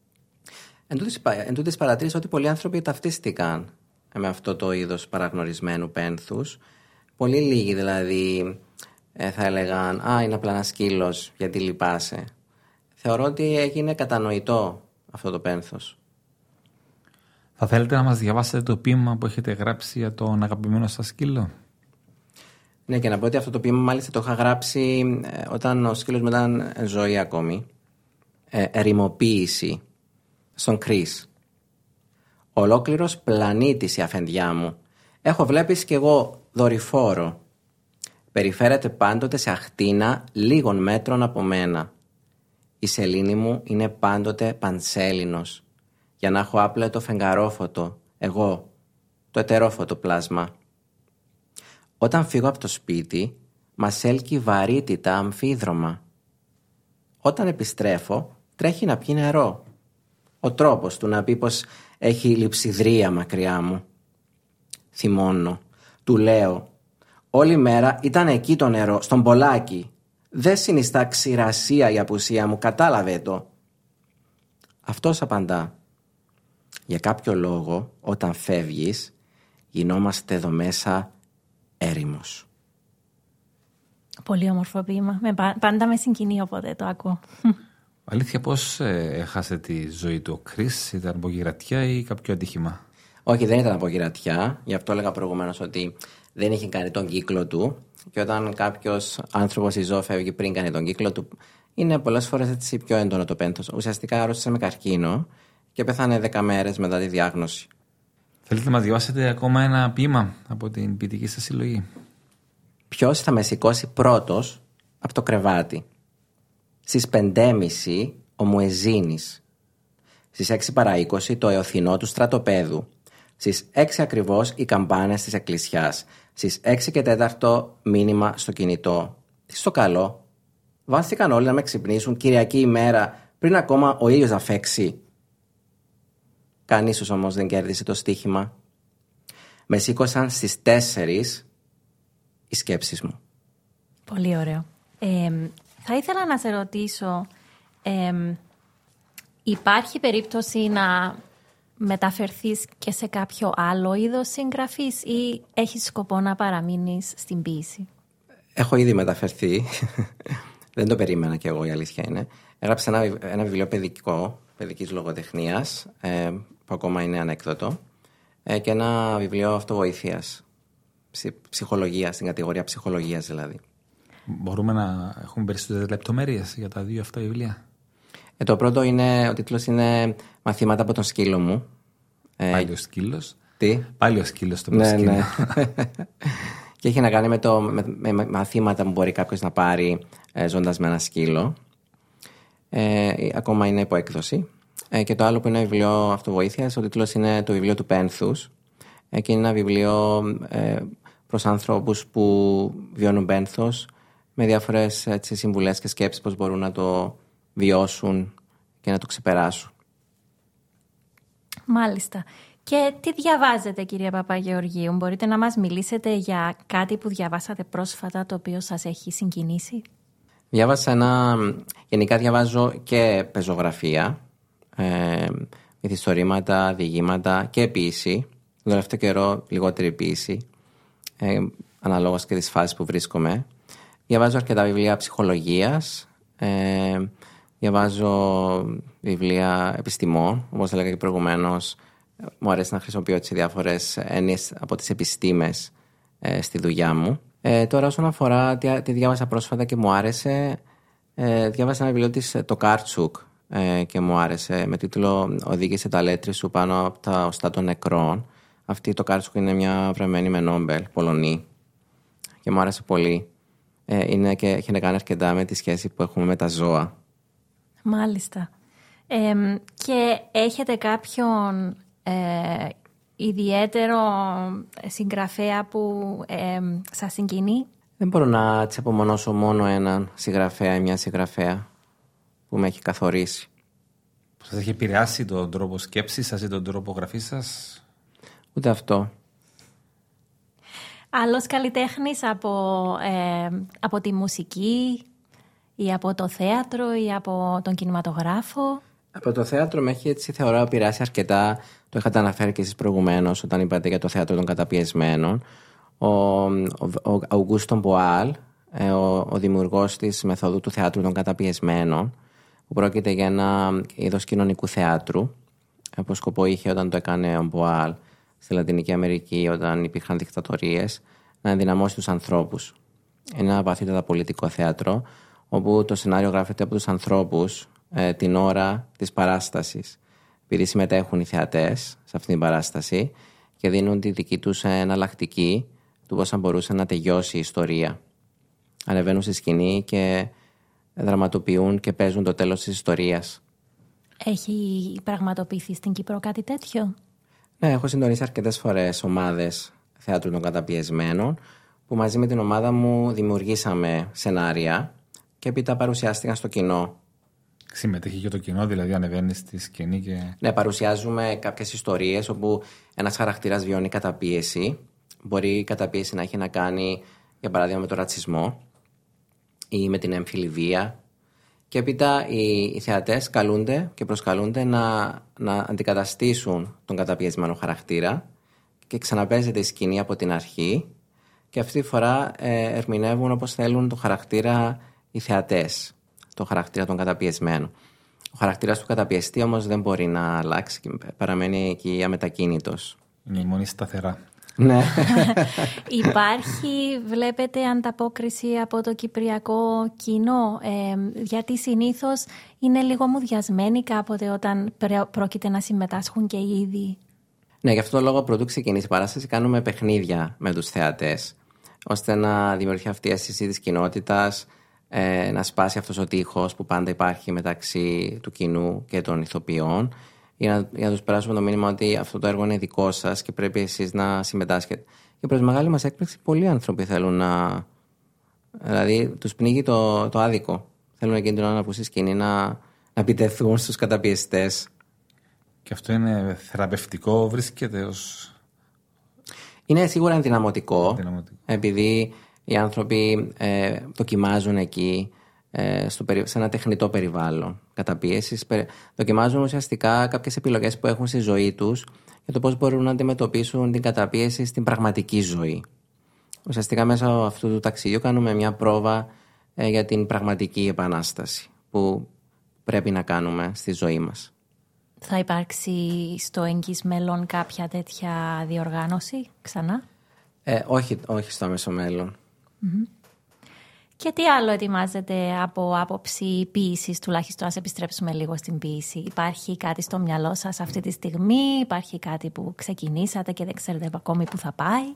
Εν τούτης παρατήρησα ότι πολλοί άνθρωποι ταυτίστηκαν με αυτό το είδος παραγνωρισμένου πένθους. Πολύ λίγοι δηλαδή θα έλεγαν «Α, είναι απλά ένα σκύλος, γιατί λυπάσαι». Θεωρώ ότι έγινε κατανοητό αυτό το πένθος. Θα θέλετε να μας διαβάσετε το ποίημα που έχετε γράψει για τον αγαπημένο σας σκύλο? Ναι, και να πω ότι αυτό το ποίημα μάλιστα το είχα γράψει όταν ο σκύλος μου ήταν ζωή ακόμη. Ερημοποίηση στον Κρίς. Ολόκληρος πλανήτης η αφεντιά μου. Έχω βλέπεις κι εγώ δορυφόρο. Περιφέρεται πάντοτε σε αχτίνα λίγων μέτρων από μένα. Η σελήνη μου είναι πάντοτε πανσέλινος. Για να έχω άπλετο φεγγαρόφωτο, εγώ, το ετερόφωτο πλάσμα. Όταν φύγω από το σπίτι, μας έλκει βαρύτητα αμφίδρομα. Όταν επιστρέφω, τρέχει να πιει νερό. Ο τρόπος του να πει πως έχει λειψιδρία μακριά μου. Θυμώνω. Του λέω, όλη μέρα ήταν εκεί το νερό, στον πολλάκι. Δεν συνιστά ξηρασία η απουσία μου, κατάλαβε το. Αυτός απαντά. Για κάποιο λόγο, όταν φεύγεις, γινόμαστε εδώ μέσα έρημος. Πολύ όμορφο ποίημα. Πάντα με συγκινεί όποτε το ακούω. Αλήθεια, πώς έχασε τη ζωή του ο Κρίς? Ήταν μπογειρατιά ή κάποιο ατύχημα? Όχι, δεν ήταν από γυρατιά. Γι' αυτό έλεγα προηγουμένως ότι δεν είχε κάνει τον κύκλο του. Και όταν κάποιος άνθρωπος ή ζώο φεύγει πριν κάνει τον κύκλο του, είναι πολλές φορές έτσι πιο έντονο το πένθος. Ουσιαστικά άρρωσε με καρκίνο και πέθανε 10 μέρες μετά τη διάγνωση. Θέλετε να μας διαβάσετε ακόμα ένα ποίημα από την ποιητική σας συλλογή? Ποιος θα με σηκώσει πρώτος από το κρεβάτι? Στις 5:30 ο Μουεζίνης. Στις 6 παρά 20 το εωθινό του στρατοπέδου. Στις 6 ακριβώς οι καμπάνες της εκκλησιάς. Στις 6 και 4 μήνυμα στο κινητό. Τι στο καλό. Βάθηκαν όλοι να με ξυπνήσουν Κυριακή ημέρα πριν ακόμα ο ήλιος να φέξει. Κανείς όμως δεν κέρδισε το στοίχημα. Με σήκωσαν στις 4 οι σκέψεις μου. Πολύ ωραίο. Θα ήθελα να σε ρωτήσω, υπάρχει περίπτωση να μεταφερθείς και σε κάποιο άλλο είδος συγγραφής ή έχεις σκοπό να παραμείνεις στην ποίηση? Έχω ήδη μεταφερθεί. Δεν το περίμενα κι εγώ, η αλήθεια είναι. Έγραψα ένα βιβλίο παιδικής λογοτεχνίας, που ακόμα είναι ανέκδοτο, και ένα βιβλίο αυτοβοήθειας, ψυχολογίας, στην κατηγορία ψυχολογίας δηλαδή. Μπορούμε να έχουμε περισσότερες λεπτομέρειες για τα δύο αυτά βιβλία? Το πρώτο ο τίτλος είναι «Μαθήματα από τον σκύλο μου». Πάλι ο σκύλος. Τι? Πάλι ο σκύλος το προσκύλο. Ναι. Και έχει να κάνει με μαθήματα που μπορεί κάποιος να πάρει ζώντας με ένα σκύλο. Ακόμα είναι υπό έκδοση. Και το άλλο που είναι βιβλίο αυτοβοήθειας, ο τίτλος είναι το βιβλίο του πένθους. Και είναι ένα βιβλίο προς ανθρώπους που βιώνουν πένθος, με διάφορες συμβουλές και σκέψεις πώς μπορούν να το βιώσουν και να το ξεπεράσουν. Μάλιστα. Και τι διαβάζετε, κυρία Παπαγεωργίου? Μπορείτε να μας μιλήσετε για κάτι που διαβάσατε πρόσφατα το οποίο σας έχει συγκινήσει? Γενικά διαβάζω και πεζογραφία, μυθιστορήματα, διηγήματα και ποίηση. Τον τελευταίο καιρό λιγότερη ποίηση, αναλόγως και τις φάσεις που βρίσκομαι. Διαβάζω αρκετά βιβλία ψυχολογίας, διαβάζω βιβλία επιστημών, όπως έλεγα και προηγουμένως. Μου αρέσει να χρησιμοποιώ διάφορες έννοιες από τις επιστήμες στη δουλειά μου. Τώρα όσον αφορά τι διάβασα πρόσφατα και μου άρεσε, διάβασα ένα βιβλίο της το Κάρτσουκ και μου άρεσε, με τίτλο «Οδήγησε τα λέτρη σου πάνω από τα οστά των νεκρών». Αυτή το Κάρτσουκ είναι μια βρεμένη με Νόμπελ, Πολωνή, και μου άρεσε πολύ. Έχει να κάνει αρκετά με τη σχέση που έχουμε με τα ζώα. Μάλιστα. Και έχετε κάποιον ιδιαίτερο συγγραφέα που σας συγκινεί? Δεν μπορώ να απομονώσω μόνο έναν συγγραφέα ή μια συγγραφέα που με έχει καθορίσει. Σας έχει επηρεάσει τον τρόπο σκέψης σας ή τον τρόπο γραφής σας? Ούτε αυτό. Άλλος καλλιτέχνης από τη μουσική ή από το θέατρο ή από τον κινηματογράφο? Από το θέατρο με έχει, θεωρώ, επηρεάσει αρκετά. Το είχατε αναφέρει και εσείς προηγουμένως όταν είπατε για το θέατρο των καταπιεσμένων. Ο Αουγκούστο Μποάλ, ο δημιουργός της μεθόδου του θεάτρου των καταπιεσμένων, που πρόκειται για ένα είδος κοινωνικού θεάτρου, που σκοπό είχε όταν το έκανε ο Μποάλ στη Λατινική Αμερική, όταν υπήρχαν δικτατορίες, να ενδυναμώσει τους ανθρώπους. Είναι ένα βαθύτατα πολιτικό θέατρο, όπου το σενάριο γράφεται από τους ανθρώπους την ώρα της παράστασης, επειδή συμμετέχουν οι θεατές σε αυτήν την παράσταση και δίνουν τη δική τους εναλλακτική του πώς θα μπορούσε να τελειώσει η ιστορία. Ανεβαίνουν στη σκηνή και δραματοποιούν και παίζουν το τέλος της ιστορίας. Έχει πραγματοποιηθεί στην Κύπρο κάτι τέτοιο? Ναι, έχω συντονίσει αρκετές φορές ομάδες θεάτρου των καταπιεσμένων, που μαζί με την ομάδα μου δημιουργήσαμε σενάρια και έπειτα παρουσιάστηκαν στο κοινό. Συμμετέχει και το κοινό, δηλαδή ανεβαίνει στη σκηνή και... Ναι, παρουσιάζουμε κάποιες ιστορίες όπου ένας χαρακτήρας βιώνει καταπίεση. Μπορεί η καταπίεση να έχει να κάνει, για παράδειγμα, με τον ρατσισμό ή με την έμφυλη βία. Και έπειτα οι θεατές καλούνται και προσκαλούνται να αντικαταστήσουν τον καταπιεσμένο χαρακτήρα και ξαναπαίζεται η σκηνή από την αρχή και αυτή τη φορά ερμηνεύουν όπως θέλουν το χαρακτήρα οι θεατές, το χαρακτήρα των καταπιεσμένων. Ο χαρακτήρας του καταπιεστή όμως δεν μπορεί να αλλάξει και παραμένει εκεί αμετακίνητος. Είναι η μόνη σταθερά. Ναι. Υπάρχει, βλέπετε, ανταπόκριση από το κυπριακό κοινό, γιατί συνήθως είναι λίγο μουδιασμένοι κάποτε όταν πρόκειται να συμμετάσχουν και οι ίδιοι. Ναι, γι' αυτό το λόγο πρωτού ξεκινήσει η παράσταση κάνουμε παιχνίδια με τους θεατές, ώστε να δημιουργηθεί αυτή η αίσθηση της κοινότητας, να σπάσει αυτός ο τείχος που πάντα υπάρχει μεταξύ του κοινού και των ηθοποιών, για να τους περάσουμε το μήνυμα ότι αυτό το έργο είναι δικό σας και πρέπει εσείς να συμμετάσχετε. Και προς μεγάλη μας έκπληξη, πολλοί άνθρωποι θέλουν να. Δηλαδή, τους πνίγει το άδικο. Θέλουν εκείνη την ώρα να πούν στη σκηνή να επιτεθούν στους καταπιεστές. Και αυτό είναι θεραπευτικό, βρίσκεται ως. Είναι σίγουρα ενδυναμωτικό, επειδή οι άνθρωποι δοκιμάζουν εκεί, σε ένα τεχνητό περιβάλλον καταπίεσης. Δοκιμάζουν ουσιαστικά κάποιες επιλογές που έχουν στη ζωή τους για το πώς μπορούν να αντιμετωπίσουν την καταπίεση στην πραγματική ζωή. Ουσιαστικά μέσα αυτού του ταξιδιού κάνουμε μια πρόβα για την πραγματική επανάσταση που πρέπει να κάνουμε στη ζωή μας. Θα υπάρξει στο εγγύς μέλλον κάποια τέτοια διοργάνωση ξανά? Όχι στο άμεσο μέλλον. Mm-hmm. Και τι άλλο ετοιμάζεται από άποψη ποίησης, τουλάχιστον ας επιστρέψουμε λίγο στην ποίηση? Υπάρχει κάτι στο μυαλό σας αυτή τη στιγμή? Υπάρχει κάτι που ξεκινήσατε και δεν ξέρετε ακόμη που θα πάει?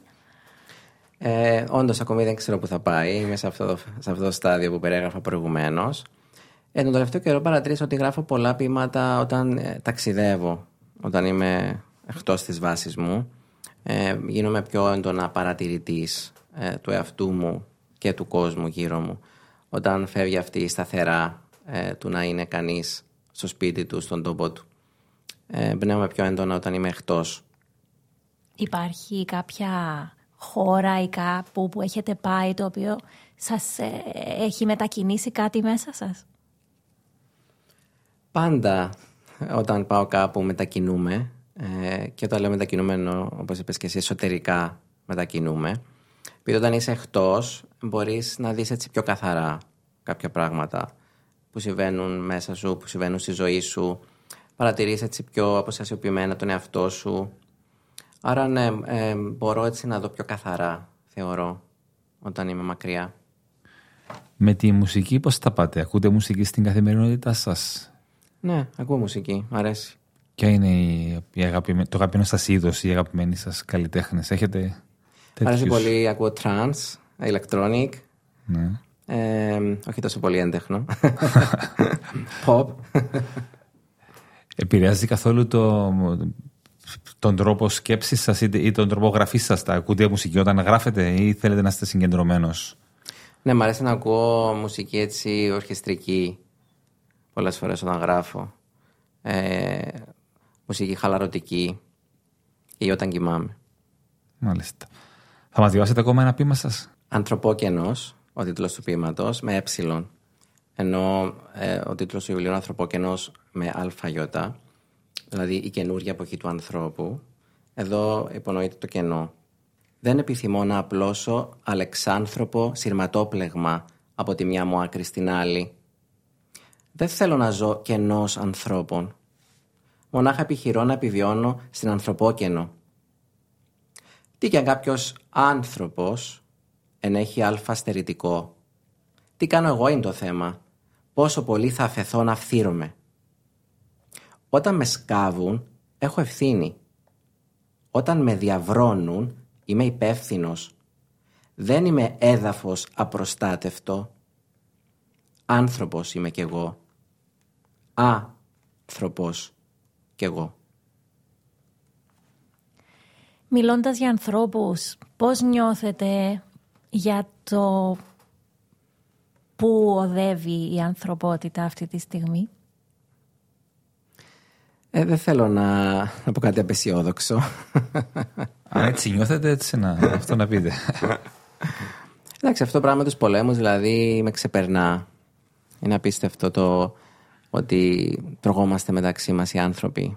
Όντως ακόμη δεν ξέρω που θα πάει. Είμαι σε αυτό το στάδιο που περιέγραφα προηγουμένως. Τον τελευταίο καιρό παρατήρησα ότι γράφω πολλά ποίηματα όταν ταξιδεύω, όταν είμαι εκτός της βάσης μου. Γίνομαι πιο έντονα παρατηρητής του εαυτού μου και του κόσμου γύρω μου. Όταν φεύγει αυτή η σταθερά του να είναι κανείς στο σπίτι του, στον τόπο του. Πνέομαι πιο έντονα όταν είμαι εκτός. Υπάρχει κάποια χώρα ή κάπου που έχετε πάει το οποίο σας έχει μετακινήσει κάτι μέσα σας? Πάντα όταν πάω κάπου μετακινούμε, και όταν λέω μετακινούμε εννοώ, όπως είπες και εσύ, εσωτερικά μετακινούμε. Επειδή όταν είσαι εκτός μπορείς να δεις έτσι πιο καθαρά κάποια πράγματα που συμβαίνουν μέσα σου, που συμβαίνουν στη ζωή σου. Παρατηρείς έτσι πιο αποστασιοποιημένα τον εαυτό σου. Άρα ναι, μπορώ έτσι να δω πιο καθαρά, θεωρώ, όταν είμαι μακριά. Με τη μουσική πώς τα πάτε? Ακούτε μουσική στην καθημερινότητά σας? Ναι, ακούω μουσική, μ' αρέσει. Ποια είναι το αγαπημένο σας είδος, οι αγαπημένοι σας καλλιτέχνες? Έχετε τέτοιους? Μ' αρέσει πολύ, ακούω trance, electronic. Ναι. Όχι τόσο πολύ έντεχνο. Pop. Επηρεάζει καθόλου τον τρόπο σκέψης σας ή τον τρόπο γραφής σας? Τα ακούτε μουσική όταν γράφετε ή θέλετε να είστε συγκεντρωμένος? Ναι, μ' αρέσει να ακούω μουσική έτσι ορχιστρική πολλές φορές όταν γράφω. Μουσική χαλαρωτική ή όταν κοιμάμαι. Μάλιστα. Θα μας διαβάσετε ακόμα ένα ποίημα σας? Ανθρωπόκενος, ο τίτλος του ποίηματος, με ε. Ενώ ο τίτλος του βιβλίου Ανθρωπόκενος με ΑΙ. Δηλαδή η καινούργια εποχή του ανθρώπου. Εδώ υπονοείται το κενό. Δεν επιθυμώ να απλώσω αλεξάνθρωπο σειρματόπλεγμα από τη μια μου άκρη στην άλλη. Δεν θέλω να ζω κενός ανθρώπων. Μονάχα επιχειρώ να επιβιώνω στην ανθρωπόκενο. Τι κι αν κάποιος άνθρωπος ενέχει αλφα στερητικό. Τι κάνω εγώ είναι το θέμα. Πόσο πολύ θα αφεθώ να φθείρομαι. Όταν με σκάβουν, έχω ευθύνη. Όταν με διαβρώνουν, είμαι υπεύθυνος. Δεν είμαι έδαφος απροστάτευτο. Άνθρωπος είμαι κι εγώ. Άνθρωπος κι εγώ. Μιλώντας για ανθρώπους, πώς νιώθετε για το πού οδεύει η ανθρωπότητα αυτή τη στιγμή? Δεν θέλω να πω κάτι απεσιόδοξο. Αν έτσι νιώθετε, έτσι αυτό να πείτε. Εντάξει, αυτό το πράγμα με τους πολέμους δηλαδή με ξεπερνά. Είναι απίστευτο το ότι τρογόμαστε μεταξύ μας οι άνθρωποι.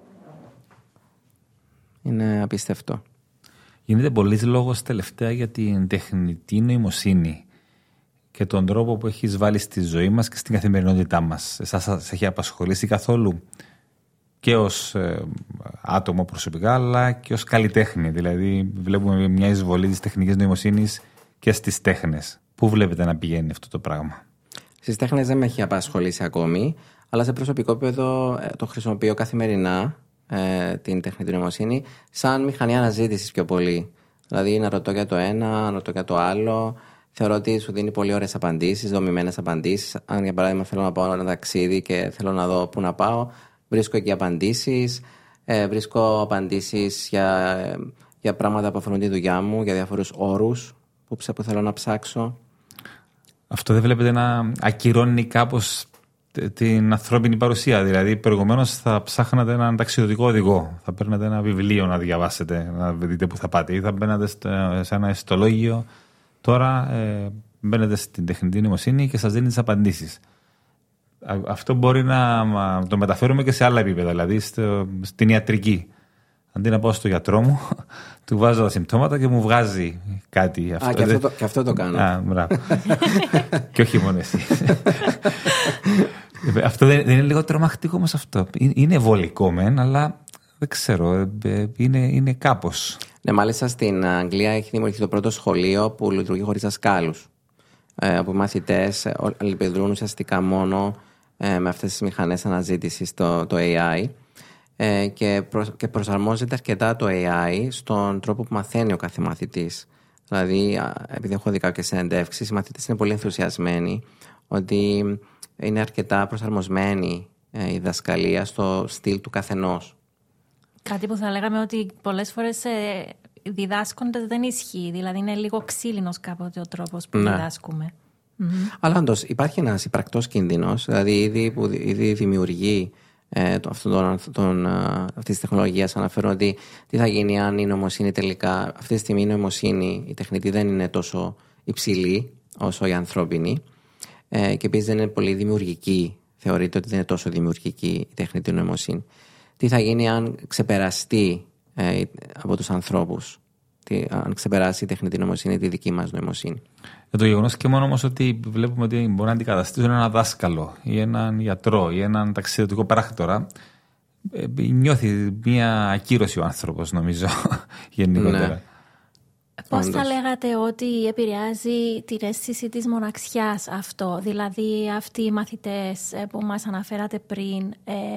Είναι απίστευτο. Γίνεται πολλής λόγος τελευταία για την τεχνητή νοημοσύνη και τον τρόπο που έχει βάλει στη ζωή μας και στην καθημερινότητά μας. Εσάς σας έχει απασχολήσει καθόλου και ως άτομο προσωπικά, αλλά και ως καλλιτέχνη. Δηλαδή, βλέπουμε μια εισβολή της τεχνικής νοημοσύνης και στις τέχνες. Πού βλέπετε να πηγαίνει αυτό το πράγμα? Στις τέχνες δεν με έχει απασχολήσει ακόμη, αλλά σε προσωπικό επίπεδο το χρησιμοποιώ καθημερινά, την τεχνητή νοημοσύνη, σαν μηχανή αναζήτησης πιο πολύ. Δηλαδή, να ρωτώ για το ένα, να ρωτώ για το άλλο. Θεωρώ ότι σου δίνει πολύ ωραίες απαντήσεις, δομημένες απαντήσεις. Αν για παράδειγμα θέλω να πάω ένα ταξίδι και θέλω να δω πού να πάω, βρίσκω εκεί απαντήσεις. Βρίσκω απαντήσεις για πράγματα που αφορούν τη δουλειά μου, για διάφορους όρους που θέλω να ψάξω. Αυτό δεν βλέπετε να ακυρώνει κάπως την ανθρώπινη παρουσία? Δηλαδή, προηγουμένως θα ψάχνατε έναν ταξιδιωτικό οδηγό, θα παίρνατε ένα βιβλίο να διαβάσετε, να δείτε πού θα πάτε, ή θα μπαίνατε σε ένα ιστολόγιο. Τώρα μπαίνετε στην τεχνητή νοημοσύνη και σας δίνει τις απαντήσεις. Αυτό μπορεί να το μεταφέρουμε και σε άλλα επίπεδα, δηλαδή στην ιατρική. Αντί να πάω στο γιατρό μου, του βάζω τα συμπτώματα και μου βγάζει κάτι. Και αυτό το κάνω. Μπράβο. Και όχι μόνο εσύ. Αυτό δεν είναι λίγο τρομακτικό όμως αυτό? Είναι βολικό μεν, αλλά δεν ξέρω, είναι κάπως. Ναι, μάλιστα στην Αγγλία έχει δημιουργηθεί το πρώτο σχολείο που λειτουργεί χωρίς δασκάλους. Όπου οι μαθητές αλληλεπιδρούν ουσιαστικά μόνο με αυτές τις μηχανές αναζήτησης, το AI. Και προσαρμόζεται αρκετά το AI στον τρόπο που μαθαίνει ο κάθε μαθητής. Δηλαδή, επειδή έχω δει κάποιες συνεντεύξεις, οι μαθητές είναι πολύ ενθουσιασμένοι ότι είναι αρκετά προσαρμοσμένη η δασκαλία στο στυλ του καθενός. Κάτι που θα λέγαμε ότι πολλές φορές διδάσκοντας δεν ισχύει. Δηλαδή είναι λίγο ξύλινος κάποτε ο τρόπος που διδάσκουμε. Αλλά όντως υπάρχει ένας υπαρκτός κίνδυνος, δηλαδή ήδη δημιουργεί αυτής της τεχνολογίας. Αναφέρω ότι τι θα γίνει αν η νοημοσύνη τελικά, αυτή τη στιγμή η νοημοσύνη, η τεχνητή δεν είναι τόσο υψηλή όσο η ανθρώπινη, και επίσης δεν είναι πολύ δημιουργική. Θεωρείται ότι δεν είναι τόσο δημιουργική η τεχνητή νοημοσύνη. Τι θα γίνει αν ξεπεραστεί από τους ανθρώπους, αν ξεπεράσει η τεχνητή νοημοσύνη τη δική μας νοημοσύνη? Το γεγονός και μόνο όμως ότι βλέπουμε ότι μπορεί να αντικαταστήσουν έναν δάσκαλο ή έναν γιατρό ή έναν ταξιδιωτικό πράκτορα, νιώθει μια ακύρωση ο άνθρωπος, νομίζω, γενικότερα. Ναι. Πώς θα λέγατε ότι επηρεάζει την αίσθηση της μοναξιάς αυτό? Δηλαδή αυτοί οι μαθητές που μας αναφέρατε πριν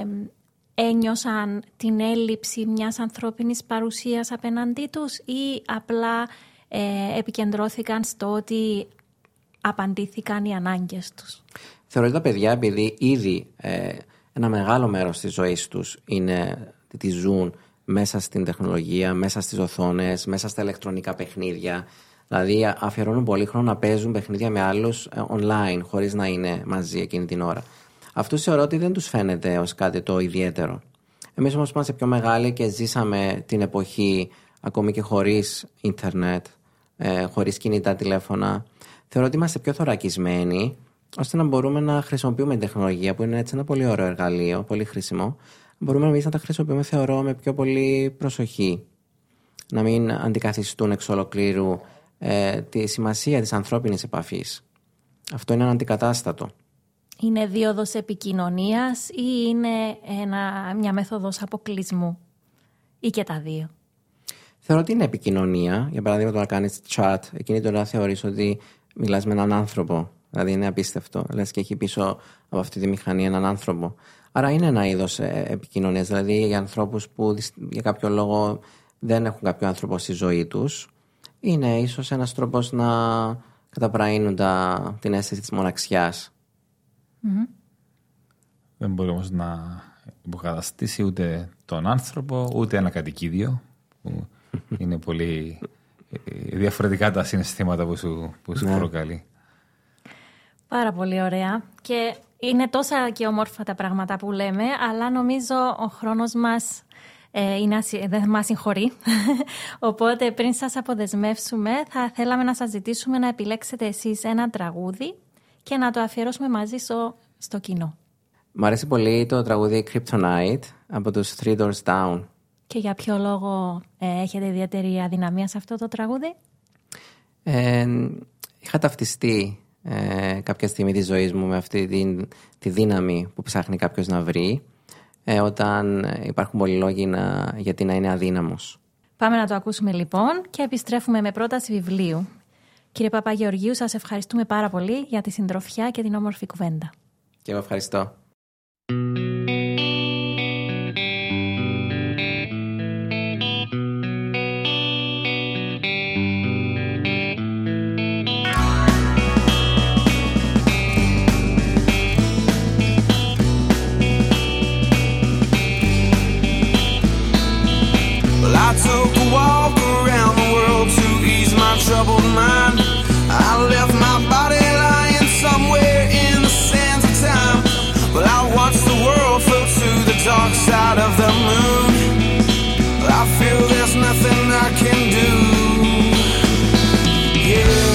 ένιωσαν την έλλειψη μιας ανθρώπινης παρουσίας απέναντί τους ή απλά επικεντρώθηκαν στο ότι απαντήθηκαν οι ανάγκες τους? Θεωρώ ότι τα παιδιά, επειδή ήδη ένα μεγάλο μέρος της ζωής τους τη ζουν μέσα στην τεχνολογία, μέσα στις οθόνες, μέσα στα ηλεκτρονικά παιχνίδια, δηλαδή αφιερώνουν πολύ χρόνο να παίζουν παιχνίδια με άλλους online, χωρίς να είναι μαζί εκείνη την ώρα. Αυτούς θεωρώ ότι δεν τους φαίνεται ως κάτι το ιδιαίτερο. Εμείς όμως είμαστε πιο μεγάλοι και ζήσαμε την εποχή ακόμη και χωρίς ίντερνετ, χωρίς κινητά τηλέφωνα. Θεωρώ ότι είμαστε πιο θωρακισμένοι ώστε να μπορούμε να χρησιμοποιούμε την τεχνολογία, που είναι έτσι ένα πολύ ωραίο εργαλείο, πολύ χρήσιμο. Μπορούμε εμείς να τα χρησιμοποιούμε, θεωρώ, με πιο πολύ προσοχή. Να μην αντικαθιστούν εξ ολοκλήρου τη σημασία της ανθρώπινης επαφής. Αυτό είναι αναντικατάστατο. Είναι δίωδος επικοινωνίας ή είναι μια μέθοδος αποκλεισμού, ή και τα δύο? Θεωρώ ότι είναι επικοινωνία. Για παράδειγμα, το να κάνεις chat, εκείνη την ώρα θεωρείς ότι μιλάς με έναν άνθρωπο. Δηλαδή είναι απίστευτο. Λες και έχει πίσω από αυτή τη μηχανή έναν άνθρωπο. Άρα είναι ένα είδος επικοινωνίας. Δηλαδή για ανθρώπους που για κάποιο λόγο δεν έχουν κάποιο άνθρωπο στη ζωή τους, είναι ίσως ένας τρόπος να καταπραίνουν την αίσθηση της μοναξιάς. Mm-hmm. Δεν μπορεί όμως να υποκαταστήσει ούτε τον άνθρωπο, ούτε ένα κατοικίδιο, που είναι πολύ διαφορετικά τα συναισθήματα που σου προκαλεί. Πάρα πολύ ωραία. Και είναι τόσα και όμορφα τα πράγματα που λέμε, αλλά νομίζω ο χρόνος μας δεν μας συγχωρεί. Οπότε πριν σας αποδεσμεύσουμε, θα θέλαμε να σας ζητήσουμε να επιλέξετε εσείς ένα τραγούδι και να το αφιερώσουμε μαζί στο κοινό. Μ' αρέσει πολύ το τραγούδι Kryptonite από τους Three Doors Down. Και για ποιο λόγο έχετε ιδιαίτερη αδυναμία σε αυτό το τραγούδι? Είχα ταυτιστεί κάποια στιγμή της ζωής μου με αυτή τη δύναμη που ψάχνει κάποιος να βρει, όταν υπάρχουν πολλοί λόγοι γιατί να είναι αδύναμος. Πάμε να το ακούσουμε λοιπόν και επιστρέφουμε με πρόταση βιβλίου. Κύριε Παπαγεωργίου, σας ευχαριστούμε πάρα πολύ για τη συντροφιά και την όμορφη κουβέντα. Και εγώ ευχαριστώ. I took a walk around the world to ease my troubled mind. I left my body lying somewhere in the sands of time. Well, I watched the world float to the dark side of the moon. I feel there's nothing I can do. Yeah.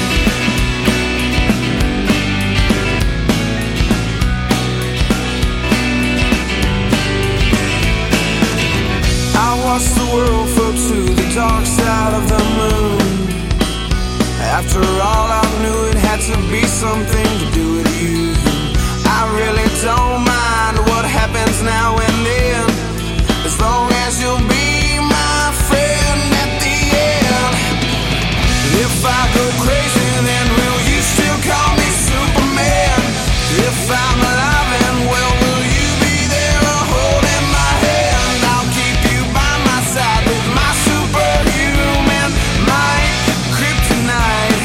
I watched the world float to the dark side of the moon. After all, I knew it had to be something to do with you. I really don't mind what happens now and then, as long as you'll be my friend at the end. And if I go crazy, then will you still call me Superman? If I'm alive and well, will you be there holding my hand? I'll keep you by my side with my superhuman might, kryptonite.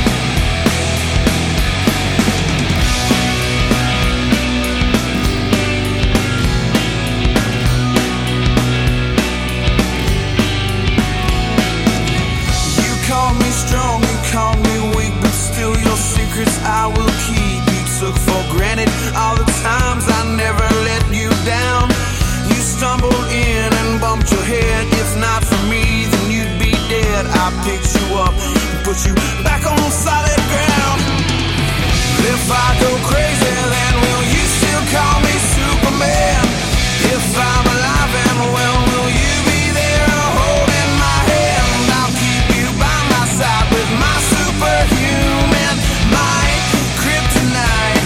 You call me strong, you call me weak, but still your secrets I will keep. You took for granted all the times I never let you down. You stumbled in and bumped your head. If not for me, then you'd be dead. I picked you up and put you back on solid ground. But if I go crazy, then will you still call me Superman? If I'm alive and well, will you be there holding my hand? I'll keep you by my side with my superhuman might, kryptonite.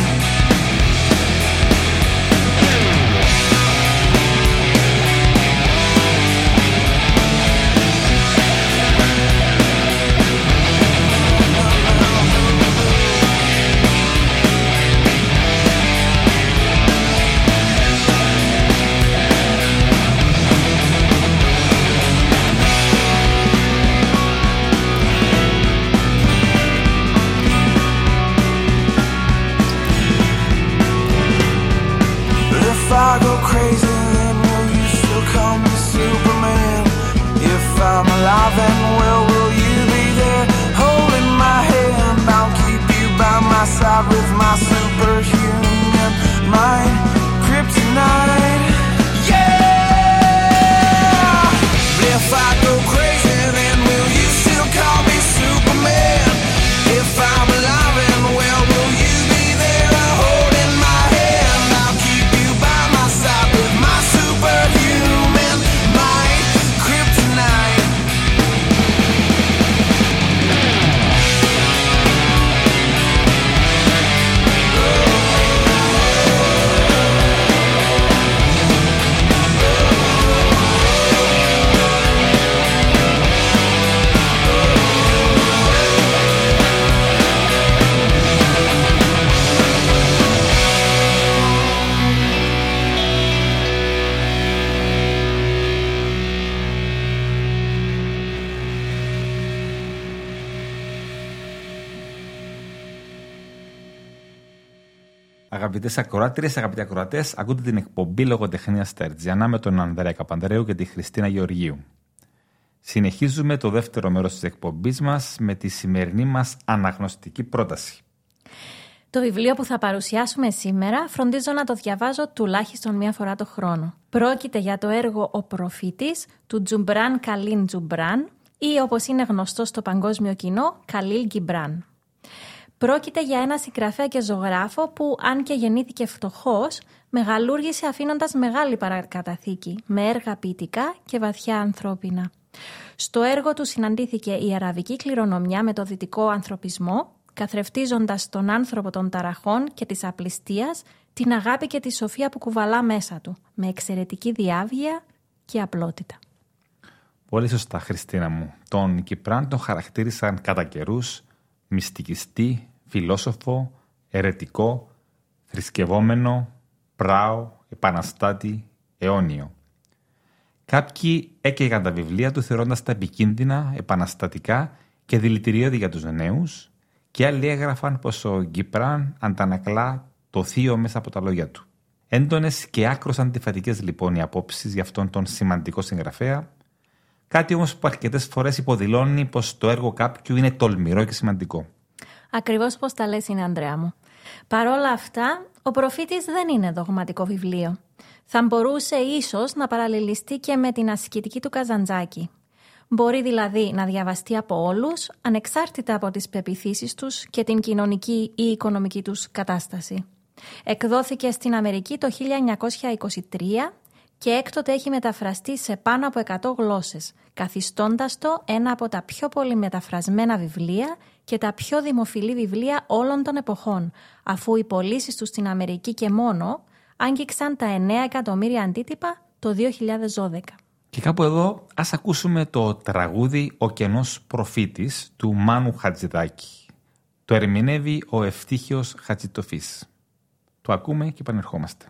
If I go crazy, then will you still call me Superman? If I'm alive and well, will you be there holding my hand? I'll keep you by my side with my superhuman mind, kryptonite. Yeah! But if I go crazy, then will you still call me Superman? If I'm alive and well, will you be there holding my hand? I'll keep you by my side with my superhuman might, kryptonite. Αγαπητές ακροάτριες, αγαπητοί ακροατές, ακούτε την εκπομπή Λογοτεχνία στα Ερτζιανά με τον Ανδρέα Καπανδρέου και τη Χριστίνα Γεωργίου. Συνεχίζουμε το δεύτερο μέρος της εκπομπής μας με τη σημερινή μας αναγνωστική πρόταση. Το βιβλίο που θα παρουσιάσουμε σήμερα φροντίζω να το διαβάζω τουλάχιστον μία φορά το χρόνο. Πρόκειται για το έργο «Ο Προφήτης» του Τζουμπράν Καλίν Τζουμπράν ή όπως είναι γνωστό στο παγκόσμιο κοινό, Καλίλ Γκιμπράν. Πρόκειται για ένα συγγραφέα και ζωγράφο που, αν και γεννήθηκε φτωχός, μεγαλούργησε αφήνοντας μεγάλη παρακαταθήκη με έργα ποιητικά και βαθιά ανθρώπινα. Στο έργο του συναντήθηκε η αραβική κληρονομιά με το δυτικό ανθρωπισμό, καθρεφτίζοντας τον άνθρωπο των ταραχών και της απληστίας, την αγάπη και τη σοφία που κουβαλά μέσα του, με εξαιρετική διάβγεια και απλότητα. Πολύ σωστά, Χριστίνα μου. Τον Κυπράν τον χαρακτήρισαν κατά καιρούς μυστικιστή, φιλόσοφο, αιρετικό, θρησκευόμενο, πράο, επαναστάτη, αιώνιο. Κάποιοι έκαιγαν τα βιβλία του θεωρώντας τα επικίνδυνα, επαναστατικά και δηλητηριώδη για τους νέους, και άλλοι έγραφαν πως ο Κυπράν αντανακλά το θείο μέσα από τα λόγια του. Έντονες και άκρως αντιφατικές λοιπόν οι απόψεις για αυτόν τον σημαντικό συγγραφέα, κάτι όμως που αρκετές φορές υποδηλώνει πως το έργο κάποιου είναι τολμηρό και σημαντικό. Ακριβώς πώς τα λες είναι, Ανδρέα μου. Παρόλα αυτά, ο Προφήτης δεν είναι δογματικό βιβλίο. Θα μπορούσε ίσως να παραλληλιστεί και με την ασκητική του Καζαντζάκη. Μπορεί δηλαδή να διαβαστεί από όλους, ανεξάρτητα από τις πεποιθήσεις τους και την κοινωνική ή οικονομική τους κατάσταση. Εκδόθηκε στην Αμερική το 1923 και έκτοτε έχει μεταφραστεί σε πάνω από 100 γλώσσες, καθιστώντας το ένα από τα πιο πολύ μεταφρασμένα βιβλία και τα πιο δημοφιλή βιβλία όλων των εποχών, αφού οι πωλήσεις του στην Αμερική και μόνο άγγιξαν τα 9 εκατομμύρια αντίτυπα το 2012. Και κάπου εδώ ας ακούσουμε το τραγούδι «Ο κενός προφήτης» του Μάνου Χατζηδάκη. Το ερμηνεύει ο Ευτύχιος Χατζητοφής. Το ακούμε και επανερχόμαστε.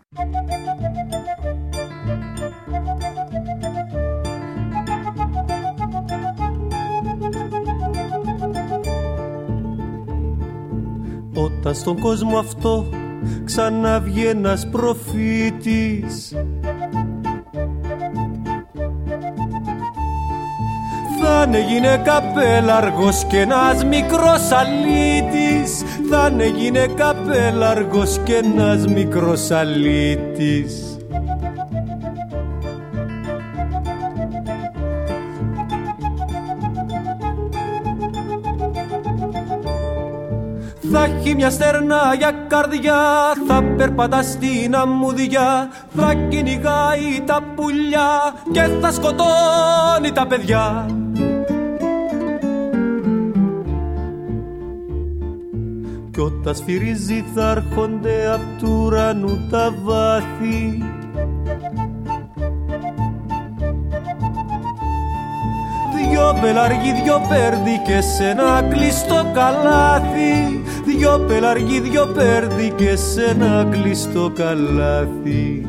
Όταν στον κόσμο αυτό ξαναβγεί ένας προφήτης, θα είναι γυναίκα πέλαργος και ένας μικρός αλήτης. Θα είναι γυναίκα πέλαργος και ένας μικρός αλήτης. Θα έχει μια στερνά για καρδιά, θα περπατά στην αμμουδιά, θα κυνηγάει τα πουλιά και θα σκοτώνει τα παιδιά. Κι όταν σφυρίζει θα έρχονται απ' του ουρανού τα βάθη. Δυο πελαργοί, δυο πέρδικες σε ένα κλειστό καλάθι. Δυο πελαργοί, δυο πέρδικες σε ένα κλειστό καλάθι.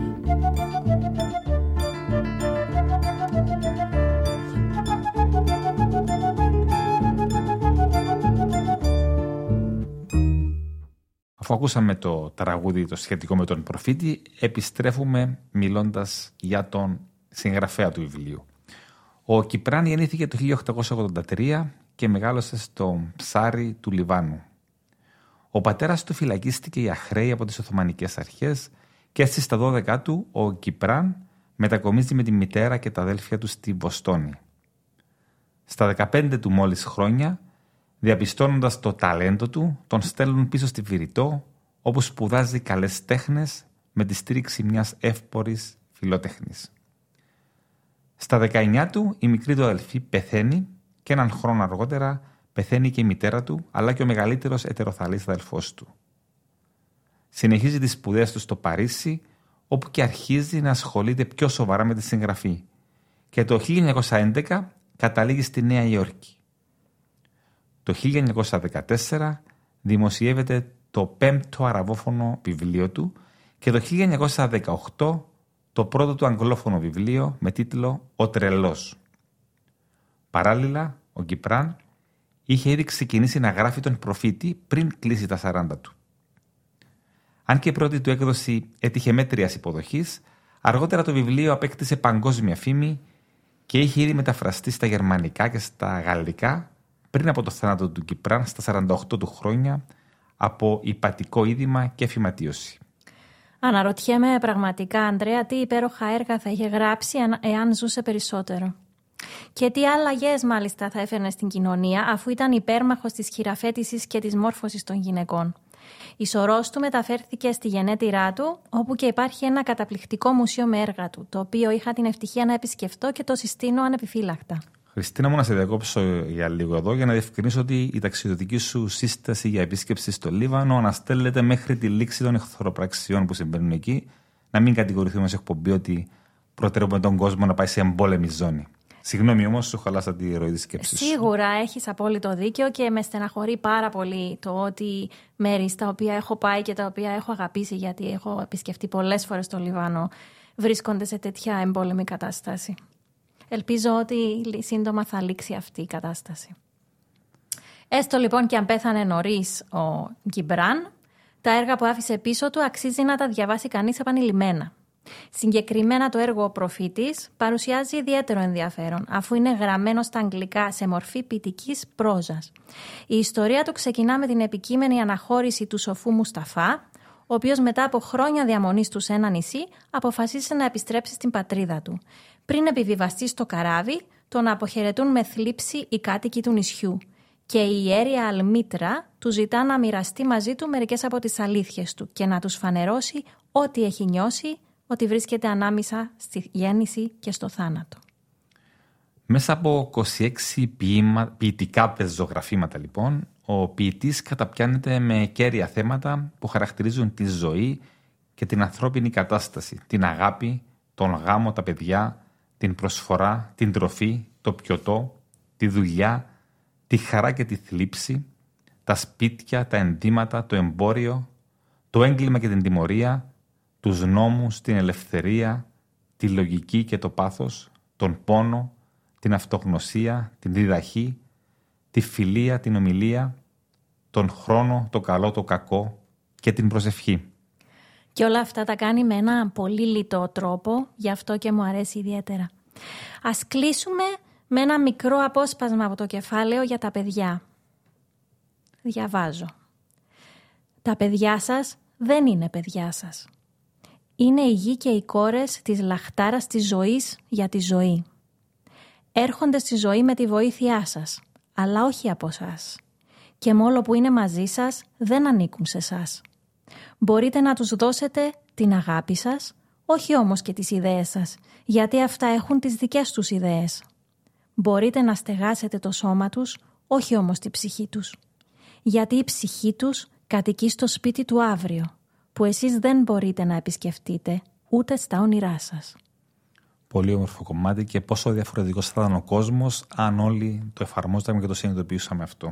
Αφού ακούσαμε το τραγούδι το σχετικό με τον προφήτη, επιστρέφουμε μιλώντας για τον συγγραφέα του βιβλίου. Ο Κυπράν γεννήθηκε το 1883 και μεγάλωσε στο Ψάρι του Λιβάνου. Ο πατέρας του φυλακίστηκε για χρέη από τις Οθωμανικές αρχές και έτσι στα 12 του ο Κυπράν μετακομίζει με τη μητέρα και τα αδέλφια του στη Βοστόνη. Στα 15 του μόλις χρόνια, διαπιστώνοντας το ταλέντο του, τον στέλνουν πίσω στη Βηρητό, όπου σπουδάζει καλές τέχνες με τη στήριξη μιας εύπορης φιλότεχνης. Στα 19 του η μικρή του αδελφή πεθαίνει και έναν χρόνο αργότερα πεθαίνει και η μητέρα του, αλλά και ο μεγαλύτερος ετεροθαλής αδελφός του. Συνεχίζει τις σπουδές του στο Παρίσι, όπου και αρχίζει να ασχολείται πιο σοβαρά με τη συγγραφή, και το 1911 καταλήγει στη Νέα Υόρκη. Το 1914 δημοσιεύεται το 5ο αραβόφωνο βιβλίο του και το 1918 το πρώτο του αγγλόφωνο βιβλίο με τίτλο «Ο Τρελός». Παράλληλα, ο Κυπράν είχε ήδη ξεκινήσει να γράφει τον προφήτη πριν κλείσει τα 40 του. Αν και η πρώτη του έκδοση έτυχε μέτριας υποδοχής, αργότερα το βιβλίο απέκτησε παγκόσμια φήμη και είχε ήδη μεταφραστεί στα γερμανικά και στα γαλλικά πριν από το θάνατο του Κυπράν στα 48 του χρόνια από υπατικό είδημα και φυματίωση. Αναρωτιέμαι πραγματικά, Ανδρέα, τι υπέροχα έργα θα είχε γράψει εάν ζούσε περισσότερο. Και τι αλλαγές μάλιστα θα έφερνε στην κοινωνία, αφού ήταν υπέρμαχος της χειραφέτησης και της μόρφωσης των γυναικών. Η σωρός του μεταφέρθηκε στη γενέτειρά του, όπου και υπάρχει ένα καταπληκτικό μουσείο με έργα του, το οποίο είχα την ευτυχία να επισκεφτώ και το συστήνω ανεπιφύλακτα. Χριστίνα μου, να σε διακόψω για λίγο εδώ για να διευκρινίσω ότι η ταξιδιωτική σου σύσταση για επίσκεψη στο Λίβανο αναστέλλεται μέχρι τη λήξη των εχθροπραξιών που συμβαίνουν εκεί. Να μην κατηγορηθούμε σε εκπομπή ότι προτρέπουμε τον κόσμο να πάει σε εμπόλεμη ζώνη. Συγγνώμη όμως, σου χαλάσα τη ροή της σκέψης. Σίγουρα έχεις απόλυτο δίκιο και με στεναχωρεί πάρα πολύ το ότι μέρη στα οποία έχω πάει και τα οποία έχω αγαπήσει, γιατί έχω επισκεφτεί πολλές φορές το Λιβάνο, βρίσκονται σε τέτοια εμπόλεμη κατάσταση. Ελπίζω ότι σύντομα θα λήξει αυτή η κατάσταση. Έστω λοιπόν και αν πέθανε νωρίς ο Γκιμπράν, τα έργα που άφησε πίσω του αξίζει να τα διαβάσει κανείς επανειλημμένα. Συγκεκριμένα το έργο «Ο Προφήτης» παρουσιάζει ιδιαίτερο ενδιαφέρον, αφού είναι γραμμένο στα αγγλικά σε μορφή ποιητικής πρόζας. Η ιστορία του ξεκινά με την επικείμενη αναχώρηση του σοφού Μουσταφά, ο οποίος μετά από χρόνια διαμονής του σε ένα νησί αποφασίσει να επιστρέψει στην πατρίδα του. Πριν επιβιβαστεί στο καράβι, τον αποχαιρετούν με θλίψη οι κάτοικοι του νησιού και η ιέρια Αλμήτρα του ζητά να μοιραστεί μαζί του μερικές από τις αλήθειες του και να τους φανερώσει ό,τι έχει νιώσει, ότι βρίσκεται ανάμεσα στη γέννηση και στο θάνατο. Μέσα από 26 ποιητικά πεζογραφήματα, λοιπόν, ο ποιητής καταπιάνεται με κέρια θέματα που χαρακτηρίζουν τη ζωή και την ανθρώπινη κατάσταση, την αγάπη, τον γάμο, τα παιδιά, την προσφορά, την τροφή, το πιωτό, τη δουλειά, τη χαρά και τη θλίψη, τα σπίτια, τα ενδύματα, το εμπόριο, το έγκλημα και την τιμωρία, τους νόμους, την ελευθερία, τη λογική και το πάθος, τον πόνο, την αυτογνωσία, την διδαχή, τη φιλία, την ομιλία, τον χρόνο, το καλό, το κακό και την προσευχή. Και όλα αυτά τα κάνει με ένα πολύ λιτό τρόπο, γι' αυτό και μου αρέσει ιδιαίτερα. Ας κλείσουμε με ένα μικρό απόσπασμα από το κεφάλαιο για τα παιδιά. Διαβάζω. Τα παιδιά σας δεν είναι παιδιά σας. Είναι οι γη και οι κόρες της λαχτάρας της ζωής για τη ζωή. Έρχονται στη ζωή με τη βοήθειά σας, αλλά όχι από σας. Και μόλο που είναι μαζί σας δεν ανήκουν σε σας. Μπορείτε να τους δώσετε την αγάπη σας, όχι όμως και τις ιδέες σας, γιατί αυτά έχουν τις δικές τους ιδέες. Μπορείτε να στεγάσετε το σώμα τους, όχι όμως τη ψυχή τους. Γιατί η ψυχή τους κατοικεί στο σπίτι του αύριο, που εσείς δεν μπορείτε να επισκεφτείτε ούτε στα όνειρά σας. Πολύ όμορφο κομμάτι και πόσο διαφορετικός θα ήταν ο κόσμος αν όλοι το εφαρμόζαμε και το συνειδητοποιούσαμε αυτό.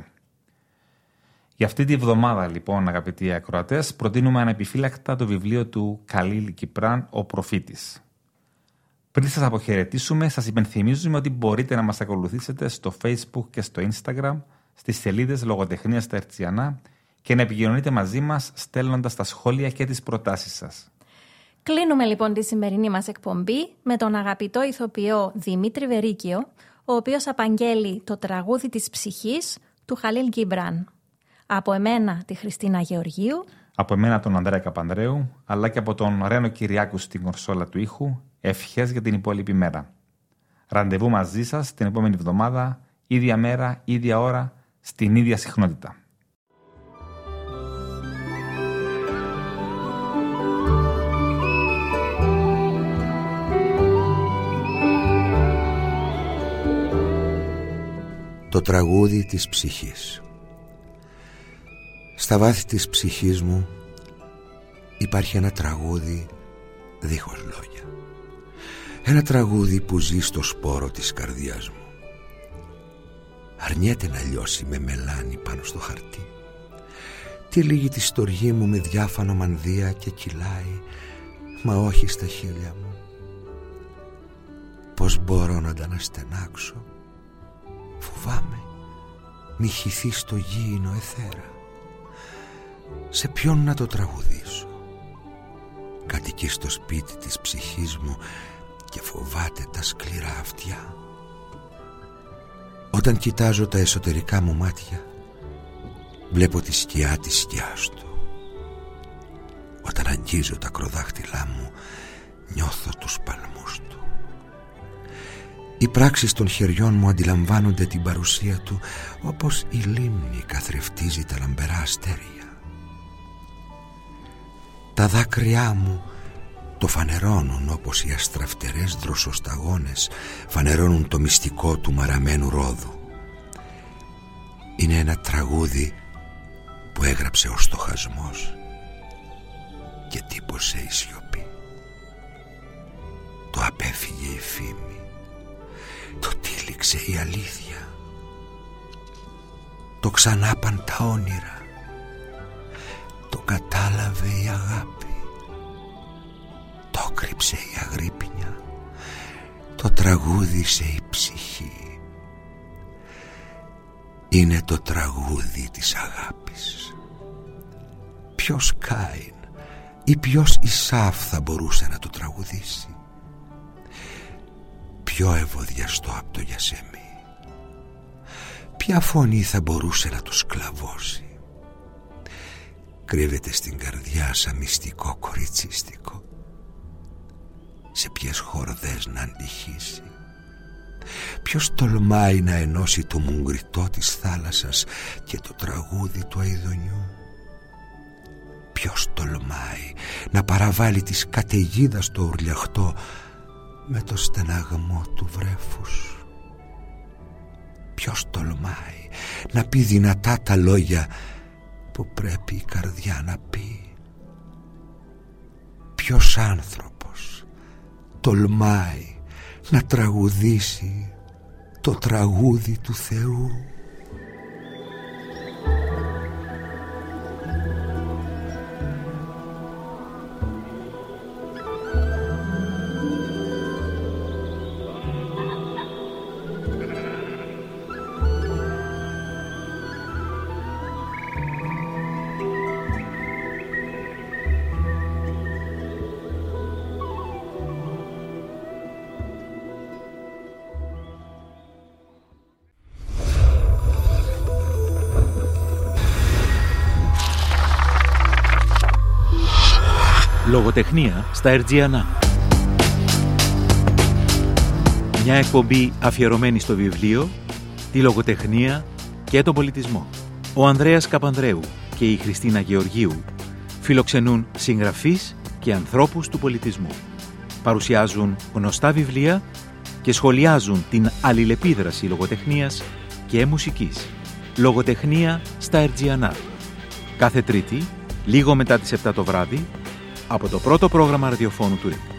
Για αυτή τη βδομάδα, λοιπόν, αγαπητοί ακροατές, προτείνουμε ανεπιφύλακτα το βιβλίο του Καλίλ Γκιμπράν, «Ο Προφήτης». Πριν σας αποχαιρετήσουμε, σας υπενθυμίζουμε ότι μπορείτε να μας ακολουθήσετε στο Facebook και στο Instagram, στις σελίδες Λογοτεχνία στα Ερτσιανά και να επικοινωνείτε μαζί μας στέλνοντας τα σχόλια και τις προτάσεις σας. Κλείνουμε λοιπόν τη σημερινή μας εκπομπή με τον αγαπητό ηθοποιό Δημήτρη Βερίκιο, ο οποίος απαγγέλει το τραγούδι της ψυχής του Χαλίλ Γκιμπράν. Από εμένα τη Χριστίνα Γεωργίου. Από εμένα τον Ανδρέα Καπανδρέου, αλλά και από τον Ρένο Κυριάκου στην κονσόλα του ήχου, ευχές για την υπόλοιπη μέρα. Ραντεβού μαζί σας την επόμενη εβδομάδα, ίδια μέρα, ίδια ώρα, στην ίδια συχνότητα. Το τραγούδι της ψυχής. Στα βάθη της ψυχής μου υπάρχει ένα τραγούδι δίχως λόγια. Ένα τραγούδι που ζει στο σπόρο της καρδιάς μου. Αρνιέται να λιώσει με μελάνι πάνω στο χαρτί. Τυλίγει τη στοργή μου με διάφανο μανδύα και κυλάει, μα όχι στα χείλια μου. Πώς μπορώ να τα αναστενάξω? Φοβάμαι μη χυθεί στο γήινο εθέρα. Σε ποιον να το τραγουδήσω? Κατοικεί στο σπίτι της ψυχής μου και φοβάται τα σκληρά αυτιά. Όταν κοιτάζω τα εσωτερικά μου μάτια, βλέπω τη σκιά της σκιάς του. Όταν αγγίζω τα ακροδάχτυλά μου, νιώθω τους παλμούς του. Οι πράξεις των χεριών μου αντιλαμβάνονται την παρουσία του, όπως η λίμνη καθρεφτίζει τα λαμπερά αστέρια. Τα δάκρυά μου το φανερώνουν όπως οι αστραφτερές δροσοσταγόνες φανερώνουν το μυστικό του μαραμένου ρόδου. Είναι ένα τραγούδι που έγραψε ο στοχασμός και τύπωσε η σιωπή. Το απέφυγε η φήμη, το τύλιξε η αλήθεια, το ξανάπαν τα όνειρα, το κατάλαβε η αγάπη, το κρύψε η αγρύπνια, το τραγούδισε η ψυχή. Είναι το τραγούδι της αγάπης. Ποιος Κάιν ή ποιος Ισάφ θα μπορούσε να το τραγουδήσει? Πιο ευωδιαστό από το Γιασεμί. Ποια φωνή θα μπορούσε να το σκλαβώσει? Κρύβεται στην καρδιά σαν μυστικό κοριτσίστικο. Σε ποιες χορδές να αντυχήσει? Ποιος τολμάει να ενώσει το μουγκριτό της θάλασσας και το τραγούδι του αηδονιού? Ποιος τολμάει να παραβάλει της καταιγίδας το ουρλιαχτό με το στεναγμό του βρέφους? Ποιος τολμάει να πει δυνατά τα λόγια που πρέπει η καρδιά να πει? Ποιος άνθρωπος τολμάει να τραγουδήσει το τραγούδι του Θεού? Λογοτεχνία στα Ερτζιανά. Μια εκπομπή αφιερωμένη στο βιβλίο, τη λογοτεχνία και τον πολιτισμό. Ο Ανδρέας Καπανδρέου και η Χριστίνα Γεωργίου φιλοξενούν συγγραφείς και ανθρώπους του πολιτισμού. Παρουσιάζουν γνωστά βιβλία και σχολιάζουν την αλληλεπίδραση λογοτεχνίας και μουσικής. Λογοτεχνία στα Ερτζιανά. Κάθε Τρίτη, λίγο μετά τις 7 το βράδυ, από το πρώτο πρόγραμμα ραδιοφώνου του ΡΙΚ.